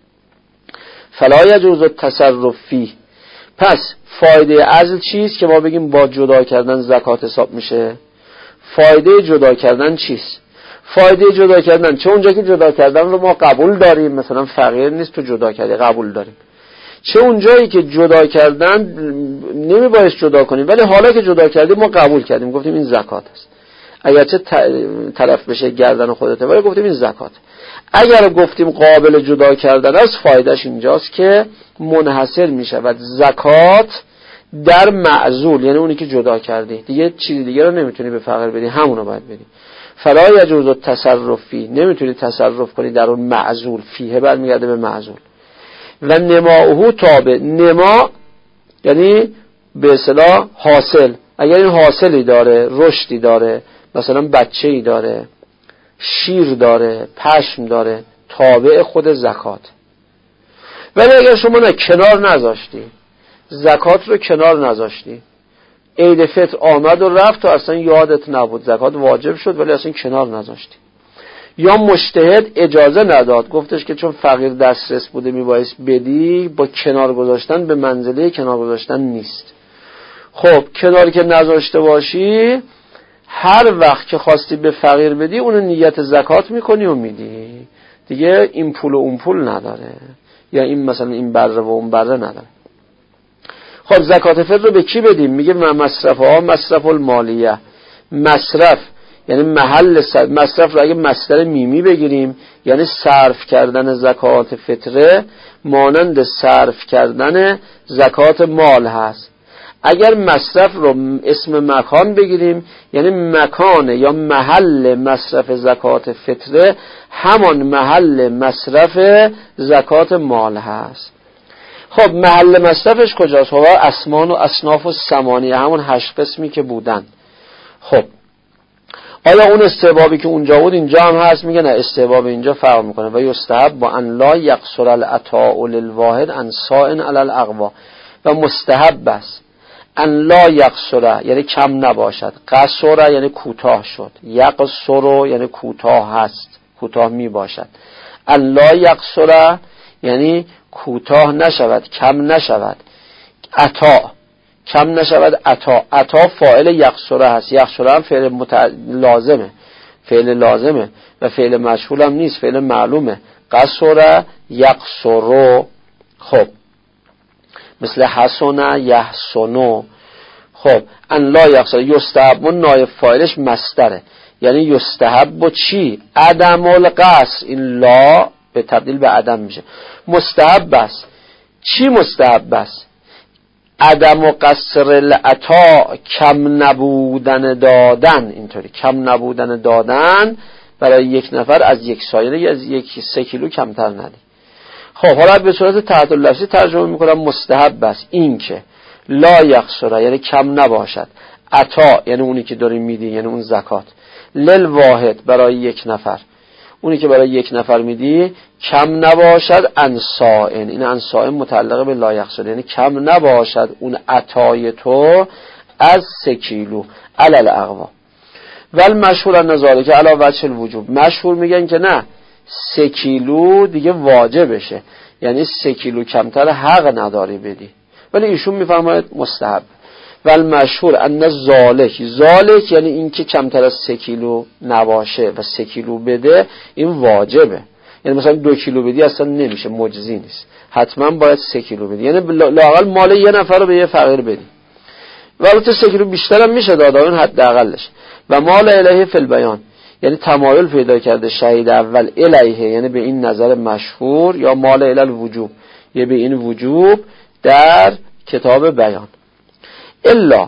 فلا یجوز التصرف فیه. پس فایده عزل چیست که ما بگیم با جدا کردن زکات حساب میشه؟ فایده جدا کردن چیست؟ فایده جدا کردن چه اونجا که جدا کردن رو ما قبول داریم، مثلا فقیر نیست تو جدا کردی قبول داریم، چه اونجایی که جدا کردن نمیبایست جدا کنیم ولی حالا که جدا کردیم ما قبول کردیم گفتیم این زکات است، اگرچه طرف بشه گردن خودته ولی گفتیم این زکات. اگر گفتیم قابل جدا کردن است فایدهش اینجاست که منحصر میشود زکات در معزول، یعنی اونی که جدا کردی، دیگه چیزی دیگه رو نمیتونی به فقیر بدی، همونو باید بدی. فلا یجوز التصرف فیه، نمیتونی تصرف کنی در اون معزول، فیه برمیگرده به معزول. و نماؤه تابع، نما یعنی به اصطلاح حاصل، اگر این حاصلی داره، رشدی داره، مثلا بچه‌ای داره، شیر داره، پشم داره، تابع خود زکات. ولی اگر شما نه کنار نذاشتی، زکات رو کنار نذاشتی، عید فطر آمد و رفت و اصلا یادت نبود زکات واجب شد ولی اصلا کنار نذاشتی، یا مجتهد اجازه نداد گفتش که چون فقیر دسترس بوده میبایست بدی، با کنار گذاشتن به منزله کنار گذاشتن نیست. خب کناری که نذاشته باشی هر وقت که خواستی به فقیر بدی اونو نیت زکات میکنی و میدی دیگه، این پول و اون پول نداره، یا این مثلا این بره و اون بره نداره. خب زکات فطر رو به کی بدیم؟ میگه مصرفها مصرف المالیه. مصرف یعنی محل مصرف رو اگه مصدر میمی بگیریم یعنی صرف کردن زکات فطره مانند صرف کردن زکات مال هست. اگر مصرف رو اسم مکان بگیریم یعنی مکان یا محل مصرف زکات فطره همان محل مصرف زکات مال هست. خب محل مصرفش کجاست؟ هو اسمان و اصناف و ثمانیه، همون 8 قسمی که بودن. خب آیا اون استحبابی که اونجا بود اینجا هم هست؟ میگه نه، استحباب اینجا فرق میکنه. و یستحب با ان لا یقصر العطاء للواحد عن سائن علی الاقوا، و مستحب است ان لا یقصر یعنی کم نباشد، قصر یعنی کوتاه شد، یقصر یعنی کوتاه هست، کوتاه می باشد. ان لا یقصر یعنی کوتاه نشود، کم نشود. عطا کم نشود، عطا فاعل یقصر هست، یقصر هم فعل لازمه، فعل لازمه و فعل مشغول هم نیست، فعل معلومه. قصر یقصر. خب مثل حسن یحسنو. خب ان لا یقصر. یستحب نایب فاعلش مصدره، یعنی یستحب چی؟ عدم القصر. این لا به تبدیل به عدم میشه. مستحب است. چی مستحب است؟ عدم قصر العطا، کم نبودن دادن. اینطوری کم نبودن دادن برای یک نفر از یک سایره یا از 3 کیلو کمتر ندی. خب حالا به صورت تحت اللفظی ترجمه میکنم. مستحب است این که لا یقصر یعنی کم نباشد، عطا یعنی اونی که داری میدی یعنی اون زکات، للواحد برای یک نفر، اونی که برای یک نفر میدی کم نباشد، انسائن. این انسائن متعلق به لا یقصر یعنی کم نباشد اون عطای تو از 3 کیلو علی الاقوا. ول مشهور النظاره که علی وجه الوجوب. مشهور میگن که نه 3 کیلو دیگه واجبشه، یعنی 3 کیلو کمتر حق نداری بدی، ولی ایشون میفرماید مستحب. و المشهور ان ذالک یعنی این که کمتر از 3 کیلو نباشه و 3 کیلو بده این واجبه. یعنی مثلا 2 کیلو بدی اصلا نمیشه، مجزی نیست، حتما باید 3 کیلو بدی. یعنی لااقل مال یه نفر رو به یه فقیر بدی. و البته 3 کیلو بیشتر هم میشه داد، اون حداقلش. و مال الیه فی البیان یعنی تمایل پیدا کرده شهید اول الیه، یعنی به این نظر مشهور، یا مال الی الوجوب یا به این وجوب در کتاب بیان. الا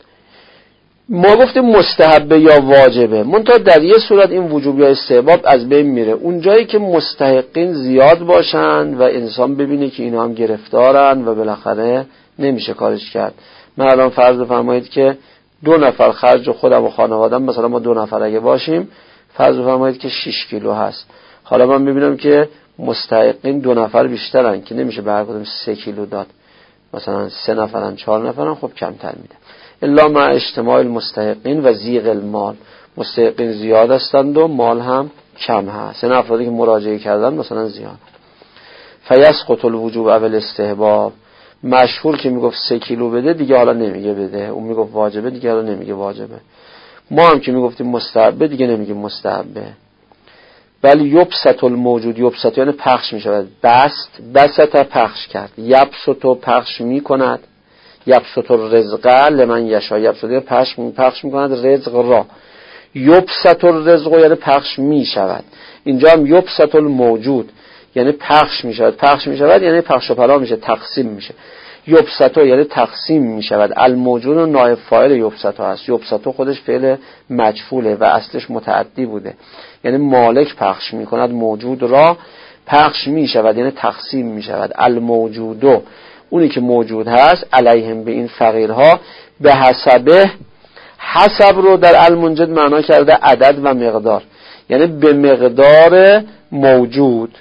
ما گفتیم مستحبه یا واجبه، منتها در یه صورت این وجوب یا استحباب از بین میره، اون جایی که مستحقین زیاد باشن و انسان ببینه که اینا هم گرفتارن و بالاخره نمیشه کارش کرد. من الان فرض فرمایید که 2 نفر خرج خودم و خانوادم، مثلا ما 2 نفر اگه باشیم، فرض فرمایید که 6 کیلو هست. حالا من میبینم که مستحقین 2 نفر بیشترن که نمیشه به هر کدوم 3 کیلو داد، مثلا 3 نفرن 4 نفرن، خب کمتر میده. الا مع اجتماع المستحقین و زیغ المال، مستحقین زیاد هستند و مال هم کم هست، این افرادی که مراجعه کردن مثلا زیاد. فیسقط الوجوب اول استحباب، مشهور که میگفت 3 کیلو بده دیگه حالا نمیگه بده، اون میگفت واجبه دیگه حالا نمیگه واجبه. ما هم که میگفتیم مستحبه دیگه نمیگیم مستحبه. ولی یبسط الموجود، یبسط یعنی پخش میشود، بسط پخش کرد، یبسط پخش میکند، یبسط الرزق لمن یشاء، یبسط پخش میکند رزق را، یبسط الرزق یعنی پخش میشود. اینجا هم یبسط الموجود یعنی پخش میشود، پخش میشود یعنی پخش و پلا میشه، تقسیم میشه. یبسط یعنی تقسیم میشود. الموجود نایب فاعل یبسط هست، یبسط خودش فعل مجهوله و اصلش متعدی بوده، یعنی مالک پخش میکند موجود را، پخش میشود یعنی تقسیم میشود. الموجودو اونی که موجود هست، علیهم به این فقیرها، به حسبه، حسب رو در المنجد معنا کرده عدد و مقدار، یعنی به مقدار موجود،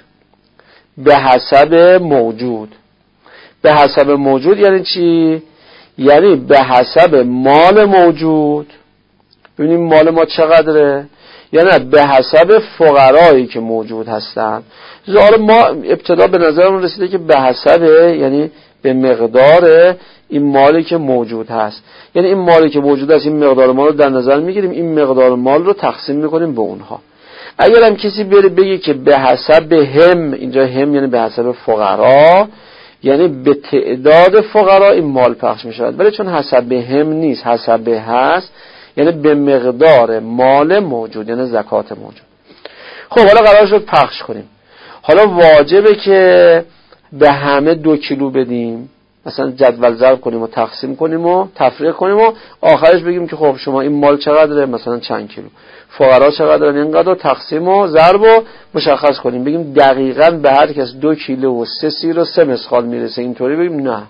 به حسب موجود. به حسب موجود یعنی چی؟ یعنی به حسب مال موجود. ببینیم مال ما چقدره، یعنی به حسب فقرایی که موجود هستن. حالا ما ابتدا به نظرمون رسیده که به حسب یعنی به مقدار این مالی که موجود هست، یعنی این مالی که موجود هست این مقدار مال رو در نظر میگیریم، این مقدار مال رو تقسیم میکنیم به اونها. اگر هم کسی بره بگه که به حسب هم، اینجا هم یعنی به حسب فقرا، یعنی به تعداد فقرا این مال پخش میشود، ولی چون حسب هم نیست، حسب هست یعنی به مقدار مال موجود، یعنی زکات موجود. خب حالا قرار شد پخش کنیم، حالا واجبه که به همه 2 کیلو بدیم، مثلا جدول ضرب کنیم و تقسیم کنیم و تفریق کنیم و آخرش بگیم که خب شما این مال چقدره، مثلا چند کیلو، فقرا چقدرن اینقدر، تقسیم و ضرب و مشخص کنیم، بگیم دقیقاً به هر کس 2 کیلو و 3 سیر و 3 مسخال میرسه، اینطوری بگیم نه.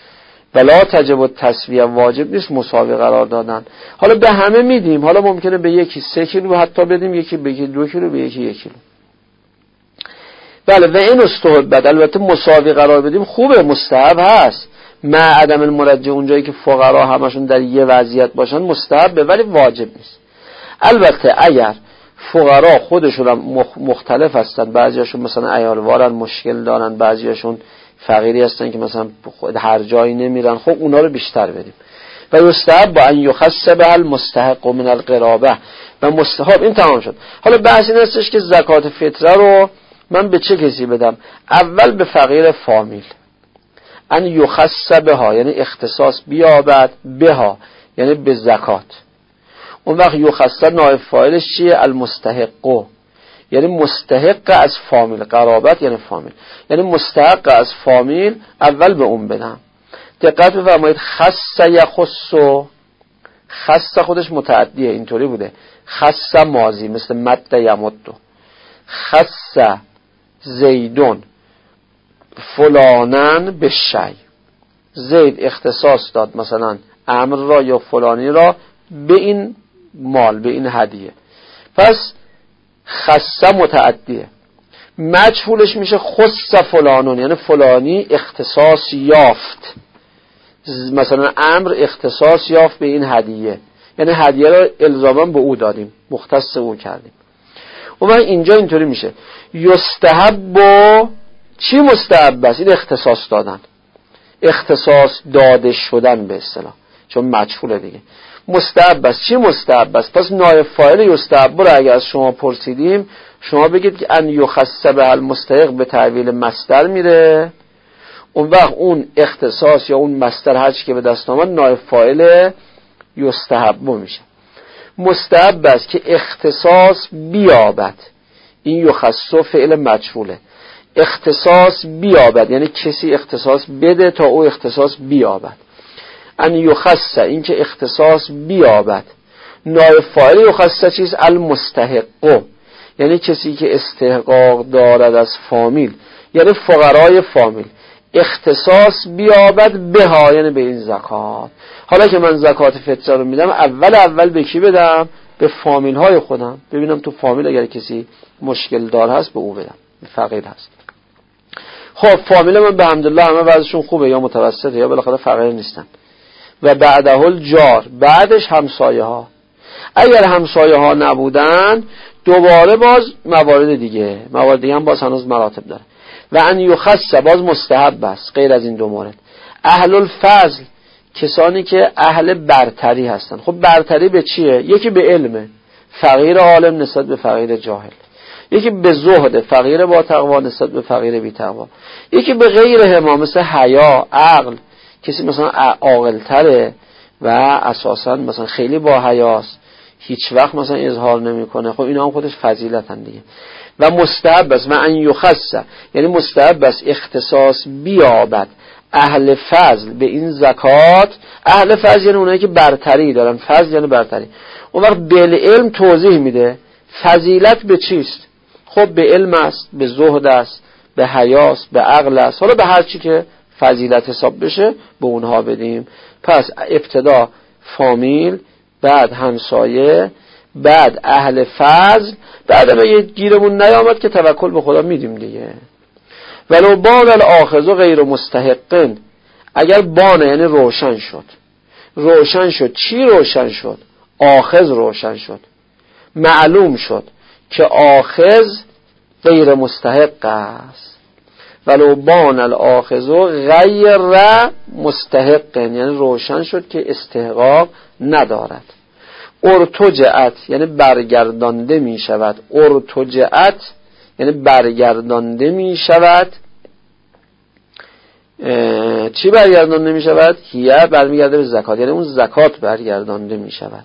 ولا تجب التسویه، واجب نیست مساوی قرار دادن. حالا به همه میدیم، حالا ممکنه به یکی 3 کیلو حتی بدیم، یکی به یکی 2 کیلو، به یکی 1 کیلو. بله و این استحبت، البته مساوی قرار بدیم خوبه، مستحب هست، مع عدم المرجع، اونجایی که فقرا همشون در یه وضعیت باشن مستحبه ولی واجب نیست. البته اگر فقرا خودشون هم مختلف هستن، بعضیاشون مثلا عیالوارن مشکل دارن، بعضیاشون فقیری هستن که مثلا هر جایی نمیرن، خب اونا رو بیشتر بدیم. و یستحب با ان یخص به المستحق من القرابه، و مستحب. این تمام شد. حالا بحث این هستش که زکات فطره رو من به چه کسی بدم؟ اول به فقیر فامیل، ان یخص بها یعنی اختصاص بیابد، بها یعنی به زکات. اون وقت یخص نائب فاعلش چیه؟ المستحقو، یعنی مستحق از فامیل، قرابت یعنی فامیل، یعنی مستحق از فامیل اول به اون بدم. دقت بفرمایید، خص یخص، خص خودش متعدیه، اینطوری بوده، خص ماضی مثل مد یمد، خص زیدون فلانن به شی، زید اختصاص داد مثلا امر را یا فلانی را به این مال، به این هدیه، پس خص متعدیه. مجهولش میشه خص فلانون، یعنی فلانی اختصاص یافت، مثلا امر اختصاص یافت به این هدیه، یعنی هدیه را الزاما به او دادیم، مختص او کردیم. و اینجا اینطوری میشه یستحب، چی مستحب است؟ این اختصاص دادن، اختصاص داده شدن به اصطلاح، چون مجهوله دیگه. مستحب است. چی مستحب است؟ پس نایب فاعل یستحب رو اگه از شما پرسیدیم شما بگید که ان یخص به المستحق به تعویل مصدر میره، اون وقت اون اختصاص یا اون مصدر هر چی که به دست آمد نایب فاعل یستحب میشه. مستحب است که اختصاص بیابد، این یخص فعل مجهوله، اختصاص بیابد یعنی کسی اختصاص بده تا او اختصاص بیابد. ان یخص این که اختصاص بیابد. نایب فاعل یخص چیز المستحق یعنی کسی که استحقاق دارد از فامیل، یعنی فقرای فامیل اختصاص بیابد بها یعنی به این زکات. حالا که من زکات فطره رو میدم اول به کی بدم؟ به فامیل های خودم، ببینم تو فامیل اگر کسی مشکل دار هست به او بدم، فقیر هست. خب فامیل من به حمدالله همه وضعشون خوبه یا متوسطه یا بالاخره فقیر نیستن. و بعده الجار، بعدش همسایه ها. اگر همسایه ها نبودن دوباره باز موارد دیگه هم باز هنوز مراتب داره. و ان یخص باز مستحب است غیر از این دو مورد. اهل الفضل کسانی که اهل برتری هستن. خب برتری به چیه؟ یکی به علمه، فقیر عالم نسبت به فقیر جاهل، یکی به زهد، فقیر با تقوا نسبت به فقیر بی تقوا، یکی به غیره ما مثل حیا، عقل، کسی مثلا عاقل تره و اساسا مثلا خیلی با حیاست، هیچ وقت مثلا اظهار نمیکنه، خب اینا هم خودش فضیلتن دیگه. و مستحب است و ان یخص یعنی مستحب است اختصاص بیابد اهل فضل به این زکات. اهل فضل یعنی اونایی که برتری دارن، فضل یعنی برتری. اون وقت بالعلم توضیح میده فضیلت به چیست. خب به علم است، به زهد است، به حیاست، به عقل است، حالا به هر چی که فضیلت حساب بشه به اونها بدیم. پس ابتدا فامیل، بعد همسایه، بعد اهل فضل، بعد اگه گیرمون نیامد که توکل به خدا میدیم دیگه. ولو بان الاخذ غیر مستحقن، اگر بانه یعنی روشن شد. روشن شد چی روشن شد؟ آخذ روشن شد، معلوم شد که آخذ غیر مستحق است. ولو بان الاخذ غیر مستحقن یعنی روشن شد که استحقاق ندارد. ارتجعت یعنی برگردانده می شود. ارتجعت یعنی برگردانده می شود. چی برگردانده می شود؟ هیه برمیگرده به زکات، یعنی اون زکات برگردانده می شود.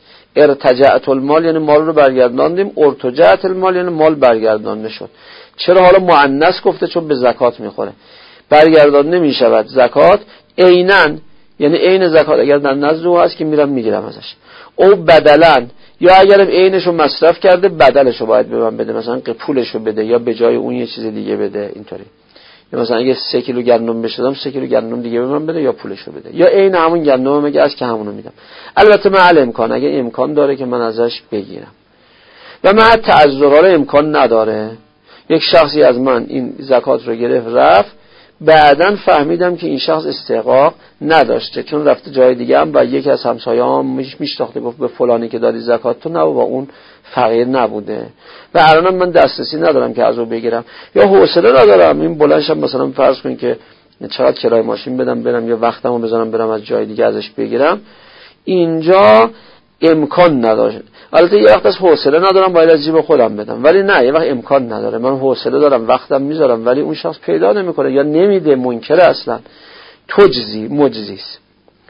ارتجعت المال یعنی مال رو برگرداندیم، ارتجعت المال یعنی مال برگردانده شد. چرا حالا مؤنث گفته؟ چون به زکات میخوره. برگردانده می شود زکات عیناً یعنی عین زکات اگر در نزد او هست که میرم میگیرم ازش. او بدلن یا اگرم عینشو مصرف کرده بدلشو باید به من بده، مثلا پولشو بده یا به جای اون یه چیز دیگه بده، اینطوری. یا مثلا اگه 3 کیلو گندم بشدم 3 کیلو گندم دیگه به من بده یا پولشو بده، یا عین همون گندم مگه از که همونو میدم. البته مع امکان، اگه امکان داره که من ازش بگیرم. و مع تعذر امکان نداره. یک شخصی از من این زکات رو گرفت رفت، بعداً فهمیدم که این شخص استحقاق نداشته چون رفته جای دیگه هم و یکی از همسایه‌ام میشناخته گفت به فلانی که دادی زکات تو نه و اون فقیر نبوده و الان من دسترسی ندارم که از او بگیرم یا حوصله ندارم این بلندشم مثلا فرض کن که چقدر کرایه ماشین بدم برم یا وقتمو بذارم برم از جای دیگه ازش بگیرم، اینجا امکان نداره. البته یه وقت از حوصله ندارم باید از جیب خودم بدم، ولی نه یه وقت امکان نداره، من حوصله دارم وقتم میذارم ولی اون شخص پیدا نمیکنه یا نمیده، منکره اصلا. تجزی مجزیست.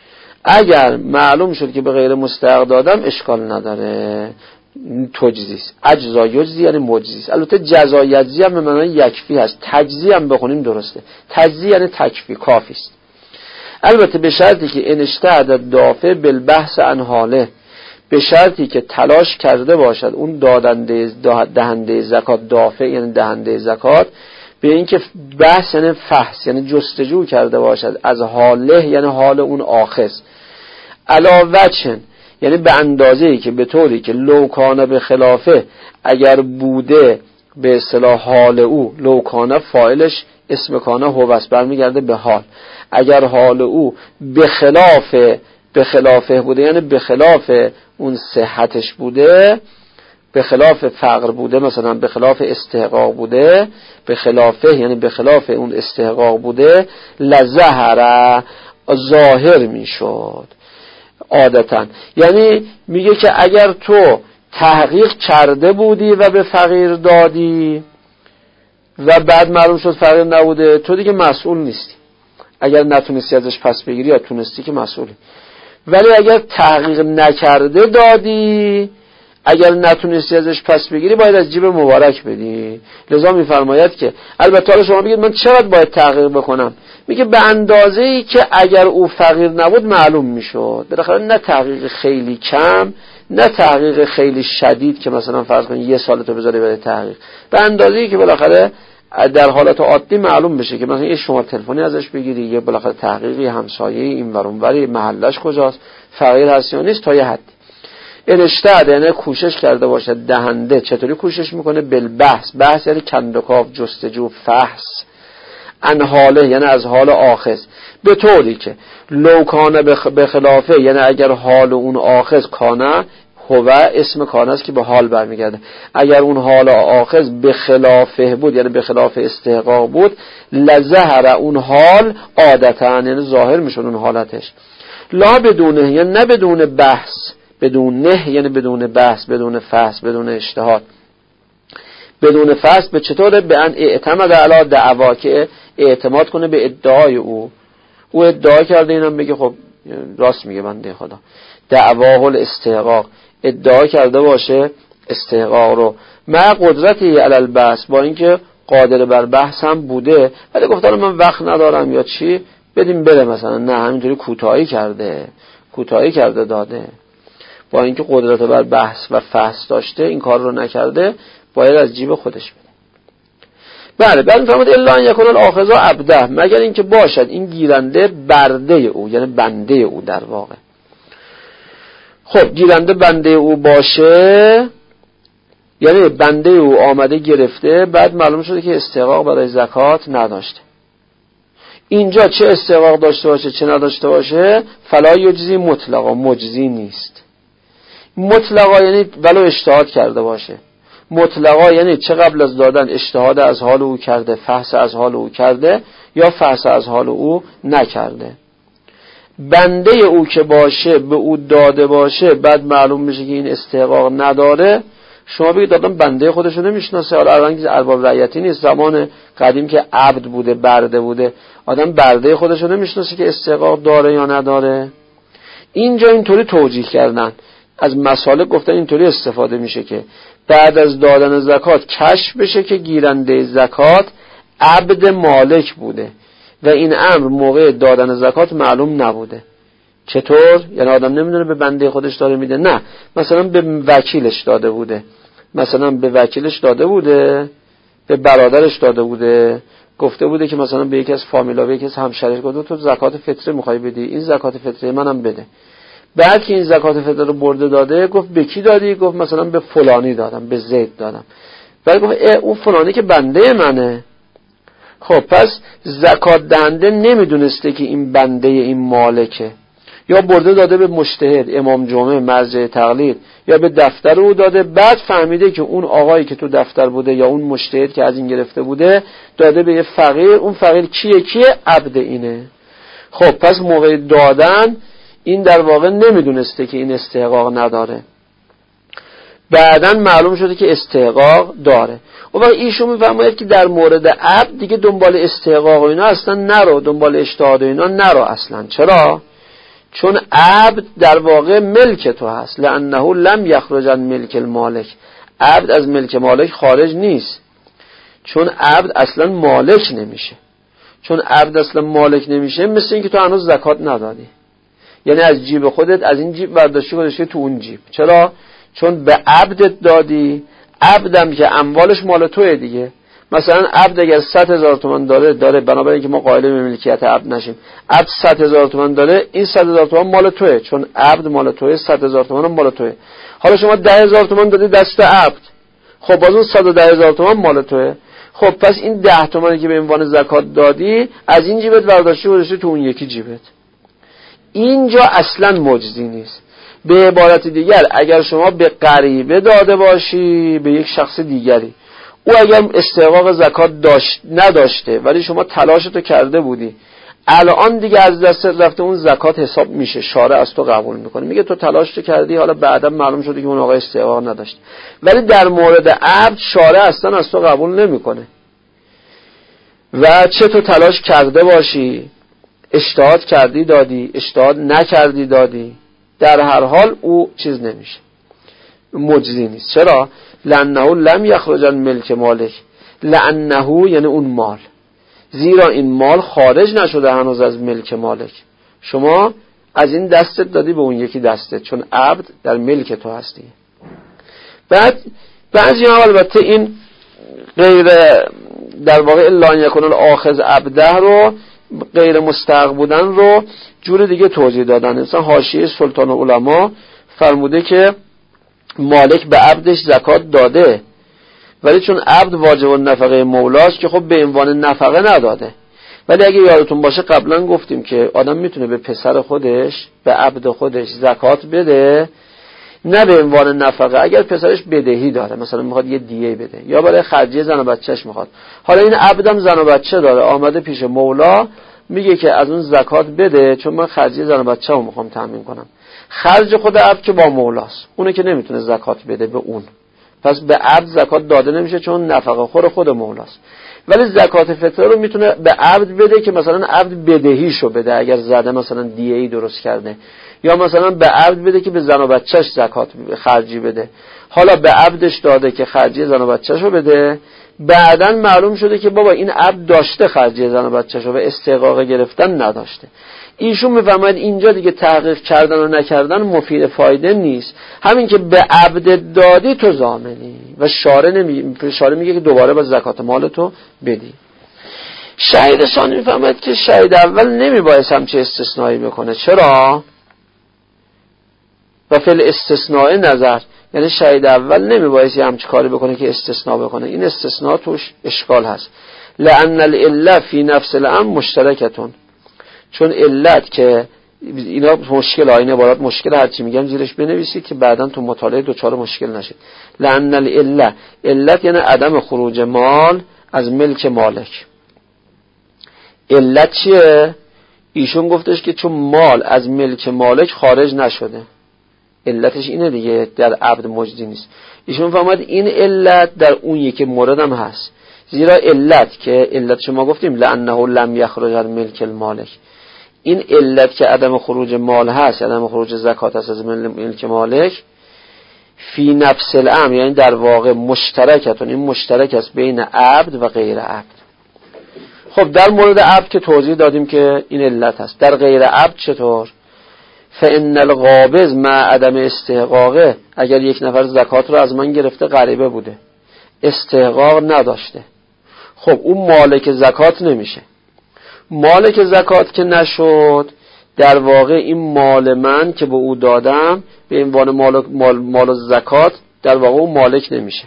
اگر معلوم شد که به غیر مستحق دادم اشکال نداره، تجزیست. اجزا یجزی یعنی مجزیست. البته جزا یجزی هم به معنای یکفی هست، تجزی هم بخونیم درسته. تجزی یعنی تکفی، کافی است. البته به شرطی که انشتهد دافع بالبحث عن حاله، به شرطی که تلاش کرده باشد اون دهنده زکات، دافع یعنی دهنده زکات، به این که بحث یعنی فحص یعنی جستجو کرده باشد از حاله یعنی حال اون آخذ، علاوه‌چن یعنی به اندازه‌ای که به طوری که لوکانه به خلافه اگر بوده به اصطلاح حال او، لوکانه فاعلش اسم کانه هوست برمیگرده به حال، اگر حال او به خلافه بوده یعنی به خلاف اون صحتش بوده، به خلاف فقر بوده، مثلا به خلاف استحقاق بوده، به خلافه یعنی به خلاف اون استحقاق بوده، لظهر ظاهر میشد. عادتاً. یعنی میگه که اگر تو تحقیق کرده بودی و به فقیر دادی و بعد معلوم شد فقیر نبوده، تو دیگه مسئول نیستی. اگر نتونستی ازش پس بگیری یا تونستی که مسئولی. ولی اگر تحقیق نکرده دادی، اگر نتونستی ازش پس بگیری باید از جیب مبارک بدی. لذا میفرماید که البته حالا شما بگید من چقدر باید تحقیق بکنم؟ میگه به اندازه‌ای که اگر او فقیر نبود معلوم میشد. بالاخره نه تحقیق خیلی کم، نه تحقیق خیلی شدید که مثلا فرض کنید 1 سال تو بذاری برای تحقیق. به اندازه‌ای که بالاخره در حالت عادی معلوم بشه که مثلا یه شماره تلفنی ازش بگیری، یه بالاخره تحقیقی همسایه این ور اون ور، محلش کجاست، فقیر هست یا نیست، تا یه حدی. انشتاد یعنی کوشش کرده باشه. دهنده چطوری کوشش میکنه؟ بالبحث. بحث یعنی کندوکاو، جستجو، فحص. انحاله یعنی از حال آخذ، به طوری که لو کانه به خلافه، یعنی اگر حال اون آخذ کانه هو اسم کانه است که به حال برمیگرده، اگر اون حال آخذ به خلافه بود یعنی به خلاف استحقاق بود، لظهر اون حال عادتاً یعنی ظاهر میشد اون حالتش. لا بدونه یعنی نه بدون بحث، بدون نه یعنی بدون بحث، بدون فحص، بدون اجتهاد. بدون فحص به چطوره؟ به ان اعتمد علی دعوا، که اعتماد کنه به ادعای او ادعا کرده، اینم بگه خب راست میگه بنده خدا. دعواه الاستحقاق، ادعا کرده باشه استحقاق رو، مع قدرتی علی البحث، با اینکه قادر بر بحث هم بوده ولی گفتن من وقت ندارم یا چی، بدیم بره مثلا. نه، همینطوری کوتاهی کرده داده. با اینکه قدرت بر بحث و فحص داشته این کار رو نکرده، باید از جیب خودش بده. بله، بعد میفرماید الا ان یکون الاخذ عبده، مگر اینکه باشد این گیرنده برده او، یعنی بنده او در واقع. خب گیرنده بنده او باشه، یعنی بنده او آمده گرفته، بعد معلوم شده که استحقاق برای زکات نداشته. اینجا چه استحقاق داشته باشه چه نداشته باشه، فلا یجزی مطلقا، مجزی نیست. مطلقا یعنی ولو اجتهاد کرده باشه. مطلقا یعنی چه قبل از دادن اجتهاد از حال او کرده، فحص از حال او کرده یا فحص از حال او نکرده. بنده او که باشه، به او داده باشه، بعد معلوم میشه که این استحقاق نداره، شما بگید آدم بنده خودشو نمیشناسه. حالا الان که ارباب رعیتی نیست، زمان قدیم که عبد بوده، برده بوده، آدم برده خودشو نمیشناسه که استحقاق داره یا نداره. اینجا اینطوری توجیه کردن، از مسالک گفتن اینطوری استفاده میشه که بعد از دادن زکات کشف بشه که گیرنده زکات عبد مالک بوده و این امر موقع دادن زکات معلوم نبوده. چطور؟ یعنی آدم نمیدونه به بنده خودش داره میده، نه، مثلا به وکیلش داده بوده، به برادرش داده بوده، گفته بوده که مثلا به یکی از فامیلا، به یکی از همشریش گفته تو زکات فطره میخوای بدی، این زکات فطره منم بده. بعد که این زکات فطره رو برده داده، گفت به کی دادی؟ گفت مثلا به فلانی دادم، به زید دادم. بعد گفت اون فلانی که بنده منه. خب پس زکات دهنده نمیدونسته که این بنده این مالکه، یا برده داده به مجتهد، امام جمعه، مرجع تقلید، یا به دفتر او داده، بعد فهمیده که اون آقایی که تو دفتر بوده یا اون مجتهد که از این گرفته بوده داده به یه فقیر. اون فقیر کیه؟ عبد اینه. خب پس موقع دادن این در واقع نمیدونسته که این استحقاق نداره، بعداً معلوم شده که استحقاق داره. و ایشون میفرماید که در مورد عبد دیگه دنبال استحقاق و اینا اصلا نرو، دنبال اجتهاد و اینا نرو اصلا. چرا؟ چون عبد در واقع ملک تو هست، لانه لم یخرج عن ملک المالک، عبد از ملک مالک خارج نیست، چون عبد اصلا مالک نمیشه. چون عبد اصلا مالک نمیشه، مثل این که تو هنوز زکات ندادی، یعنی از جیب خودت، از این جیب برداشتی گذاشتی تو اون جیب. چرا؟ چون به عبدت دادی، عبدم که اموالش مال توئه دیگه. مثلا عبد اگر 100,000 تومان داره، بنابراین که ما قائل به ملکیت عبد نشیم، عبد 100,000 تومان داره، این 100,000 تومان مال توئه، چون عبد مال توئه، 100,000 تومان هم مال توئه. حالا شما 10,000 تومان دادی دست عبد، خب باز اون 110,000 تومان مال توئه. خب پس این 10 تومانی که به عنوان زکات دادی، از این جیبت برداشتی گذاشتی تو اون یکی جیبت. اینجا اصلا مجزی نیست. به عبارت دیگر اگر شما به غریبه داده باشی، به یک شخص دیگری، او اگر استحقاق زکات نداشته ولی شما تلاشتو کرده بودی، الان دیگه از دست رفته، اون زکات حساب میشه، شارع از تو قبول میکنه، میگه تو تلاش تو کردی، حالا بعدا معلوم شده که اون آقای استحقاق نداشت. ولی در مورد عبد شارع اصلا از تو قبول نمیکنه و چه تو تلاش کرده باشی، اجتهاد کردی دادی، اجتهاد نکردی دادی، در هر حال او چیز نمیشه، مجزی نیست. چرا؟ لانه لم یخرج عن ملک مالک، لانه یعنی اون مال، زیرا این مال خارج نشده هنوز از ملک مالک. شما از این دستت دادی به اون یکی دستت، چون عبد در ملک تو هستی. بعد بعضی ها البته این غیر در واقع الا ان یکون الاخذ عبده رو، غیر مستحق بودن رو جور دیگه توضیح دادن. مثلا حاشیه سلطان العلماء فرموده که مالک به عبدش زکات داده، ولی چون عبد واجب النفقه مولاست که خب به عنوان نفقه نداده. ولی اگه یادتون باشه قبلا گفتیم که آدم میتونه به پسر خودش، به عبد خودش زکات بده، نه به عنوان نفقه، اگر پسرش بدهی داره، مثلا میخواد یه دیه بده یا برای خرجی زن و بچهش میخواد. حالا این عبدم زن و بچه داره، آمده پیش مولا میگه که از اون زکات بده، چون من خرجی زن و بچه‌مو میخوام تامین کنم. خرج خود عبد که با مولاست، اونه که نمیتونه زکات بده به اون، پس به عبد زکات داده نمیشه چون نفقه خود مولاست. ولی زکات فطره رو میتونه به عبد بده که مثلا عبد بدهیشو بده، اگر زده مثلا دیه‌ای درست کرده، یا مثلا به عبد بده که به زن و بچهش زکات خرجی بده. حالا به عبدش داده که خرجی زن و بچهشو بده، بعداً معلوم شده که بابا این عبد داشته خرجی زن و بچهشو و استحقاق گرفتن نداشته. ایشون میفهمد اینجا دیگه تحقیق کردن و نکردن مفید فایده نیست، همین که به عبد دادی تو ضامنی و شارع میگه که دوباره با زکات مال تو بدی. شهید ثانی میفهمد که شهید اول نمیبایست همچه استثنایی بکنه. چرا؟ و فعل استثناء نظر، یعنی شهید اول نمیبایست همچه کاری بکنه که استثناء بکنه. این استثناء توش اشکال هست. لأن العله فی نفس الامر مشترکتون، چون علت که اینا مشکل آینه بارات مشکل هرچی میگم زیرش بنویسید که بعداً تو مطالعه دوچار مشکل نشید. لأن العله، علت یعنی عدم خروج مال از ملک مالک. علت چیه؟ ایشون گفتش که چون مال از ملک مالک خارج نشده، علتش اینه دیگه، در عبد مجزی نیست. ایشون فهمد این علت در اون یکی مورد هم هست، زیرا علت که علت شما گفتیم لأنه لم یخرج عن ملک المالک، این علت که عدم خروج مال هست، عدم خروج زکات هست از ملک مالک، فی نفس الامر یعنی در واقع مشترکتون، این مشترک است بین عبد و غیر عبد. خب در مورد عبد که توضیح دادیم که این علت هست. در غیر عبد چطور؟ فإن القابض مع عدم استحقاقه، اگر یک نفر زکات رو از من گرفته غریبه بوده، استحقاق نداشته، خب اون مالک زکات نمیشه. مالک زکات که نشد، در واقع این مال من که به او دادم به عنوان مال زکات، در واقع اون مالک نمیشه.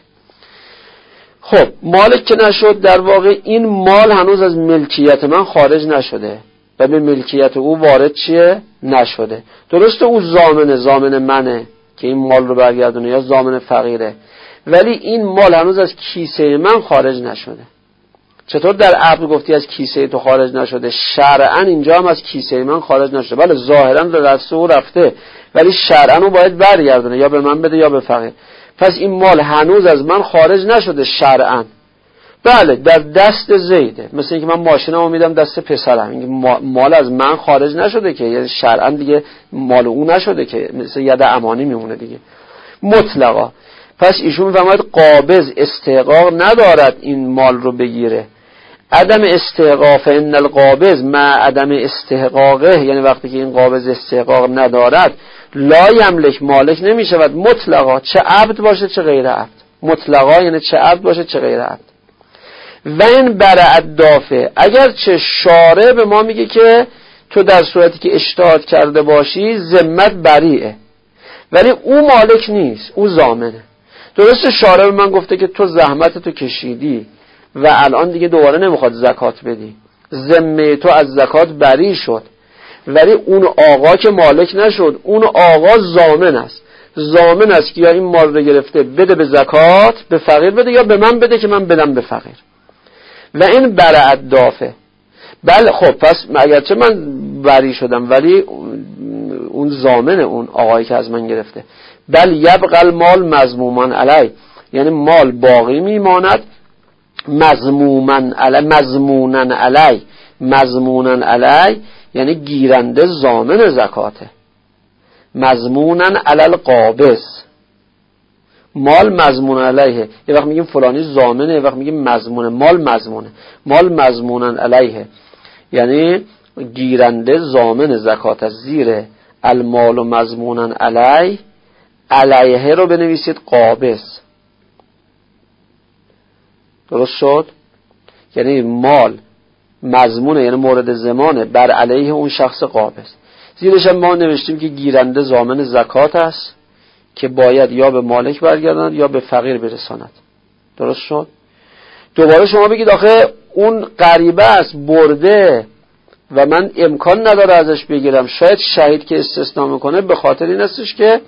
خب مالک که نشد، در واقع این مال هنوز از ملکیت من خارج نشده و به ملکیت او وارد چیه؟ نشده. درسته او ضامن منه که این مال رو برگردونه، یا ضامن فقیره، ولی این مال هنوز از کیسه من خارج نشده. چطور در عقد گفتی از کیسه تو خارج نشده؟ شرعاً اینجا هم از کیسه من خارج نشده. بله ظاهراً به دست او رفته، ولی شرعاً او باید برگردونه، یا به من بده یا به فقیر. پس این مال هنوز از من خارج نشده شرعاً. بله در دست زیده، مثل اینکه من ماشینمو میدم دست پسرم، این مال از من خارج نشده که، یعنی شرعاً دیگه مال او نشده که، مثل ید امانی میمونه دیگه مطلقا. پس ایشون میفهمد قابض استحقاق ندارد این مال رو بگیره. عدم استحقاق، فإن القابض مع عدم استحقاقه، یعنی وقتی که این قابض استحقاق ندارد، لا یملک، مالک نمیشود مطلقا، چه عبد باشه چه غیر عبد. مطلقا یعنی چه عبد باشه چه غیر عبد. و این برعت دافع، اگر چه شارع به ما میگه که تو در صورتی که اجتهاد کرده باشی ذمت بریئه، ولی او مالک نیست، او ضامنه. درسته شارع به من گفته که تو زحمت تو کشیدی و الان دیگه دوباره نمیخواد زکات بدی، ذمه تو از زکات بری شد، ولی اون آقا که مالک نشد، اون آقا ضامن است. ضامن است که یا این مال رو گرفته بده به زکات، به فقیر بده، یا به من بده که من بدم به فقیر. و این برعت دافع. بله خب پس اگرچه من بری شدم ولی اون ضامن اون آقایی که از من گرفته. بل یبقى المال مذموما علی، یعنی مال باقی میماند مذموما علی یعنی گیرنده ضامن زکاته. مضمونا علی القابض، مال مضمون علیه. یه وقت میگیم فلانی ضامنه، یه وقت میگیم مضمونه. مال مضمونا علیه یعنی گیرنده ضامن زکات از زیر المال و مضمونا علیه رو بنویسید قابض. درست شد؟ یعنی مال مضمونه یعنی مورد ضمانه بر علیه اون شخص قابض. زیرش هم ما نوشتیم که گیرنده ضامن زکات است که باید یا به مالک برگرداند یا به فقیر برساند. درست شد؟ دوباره شما بگید آخه اون غریبه است برده و من امکان نداره ازش بگیرم. شاید شهید که استثناء میکنه به خاطر این استش که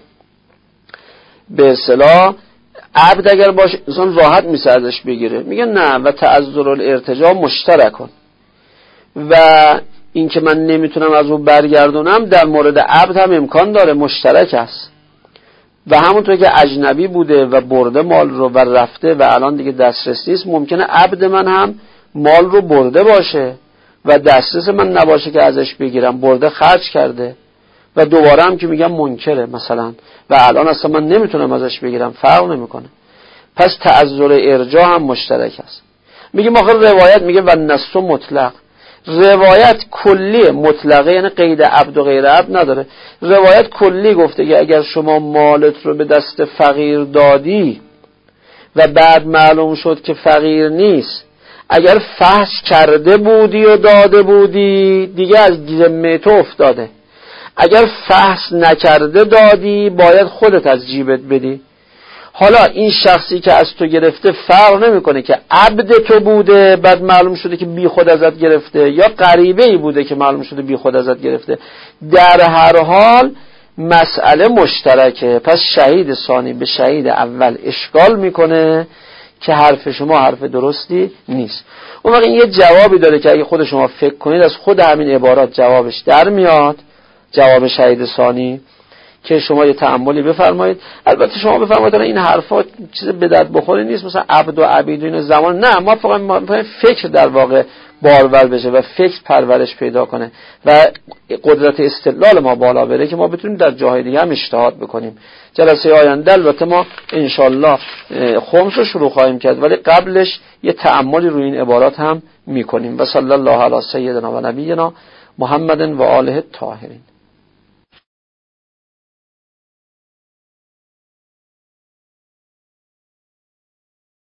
به اصطلاح عبد اگر باشه انسان راحت میشه ازش بگیره. میگه نه و تعذر الارتجاع مشترک کن و این که من نمیتونم از اون برگردونم در مورد عبد هم امکان داره، مشترک است. و همونطور که اجنبی بوده و برده مال رو و رفته و الان دیگه دسترس نیست، ممکنه عبد من هم مال رو برده باشه و دسترس من نباشه که ازش بگیرم، برده خرج کرده و دوباره هم که میگم منکره مثلا و الان اصلا من نمیتونم ازش بگیرم، فرق نمیکنه. پس تعذر ارجاع هم مشترک است. میگیم آخر روایت میگه و نص مطلق، روایت کلی مطلقه یعنی قید عبد و غیر عبد نداره. روایت کلی گفته که اگر شما مالت رو به دست فقیر دادی و بعد معلوم شد که فقیر نیست، اگر فحش کرده بودی و داده بودی دیگه از ذمه تو افتاده. اگر فحش نکرده دادی باید خودت از جیبت بدی. حالا این شخصی که از تو گرفته فرق نمیکنه که عبد تو بوده بعد معلوم شده که بی خود ازت گرفته یا غریبه ای بوده که معلوم شده بی خود ازت گرفته، در هر حال مسئله مشترکه. پس شهید ثانی به شهید اول اشکال میکنه که حرف شما حرف درستی نیست. اون وقت این یه جوابی داره که اگه خود شما فکر کنید از خود همین عبارات جوابش در میاد، جواب شهید ثانی، که شما یه تأملی بفرمایید. البته شما بفرمایید این حرفا چیز به درد بخوری نیست، مثلا عبد و عبید و این زمان، نه، ما فقط فکر در واقع بارور بشه و فکر پرورش پیدا کنه و قدرت استدلال ما بالا بره که ما بتونیم در جاهای دیگه هم اجتهاد بکنیم. جلسه آینده البته ما انشالله خمس رو شروع خواهیم کرد ولی قبلش یه تأملی روی این عبارات هم میکنیم. و صلی الله علی سیدنا و نبینا محمد و آله الطاهرین.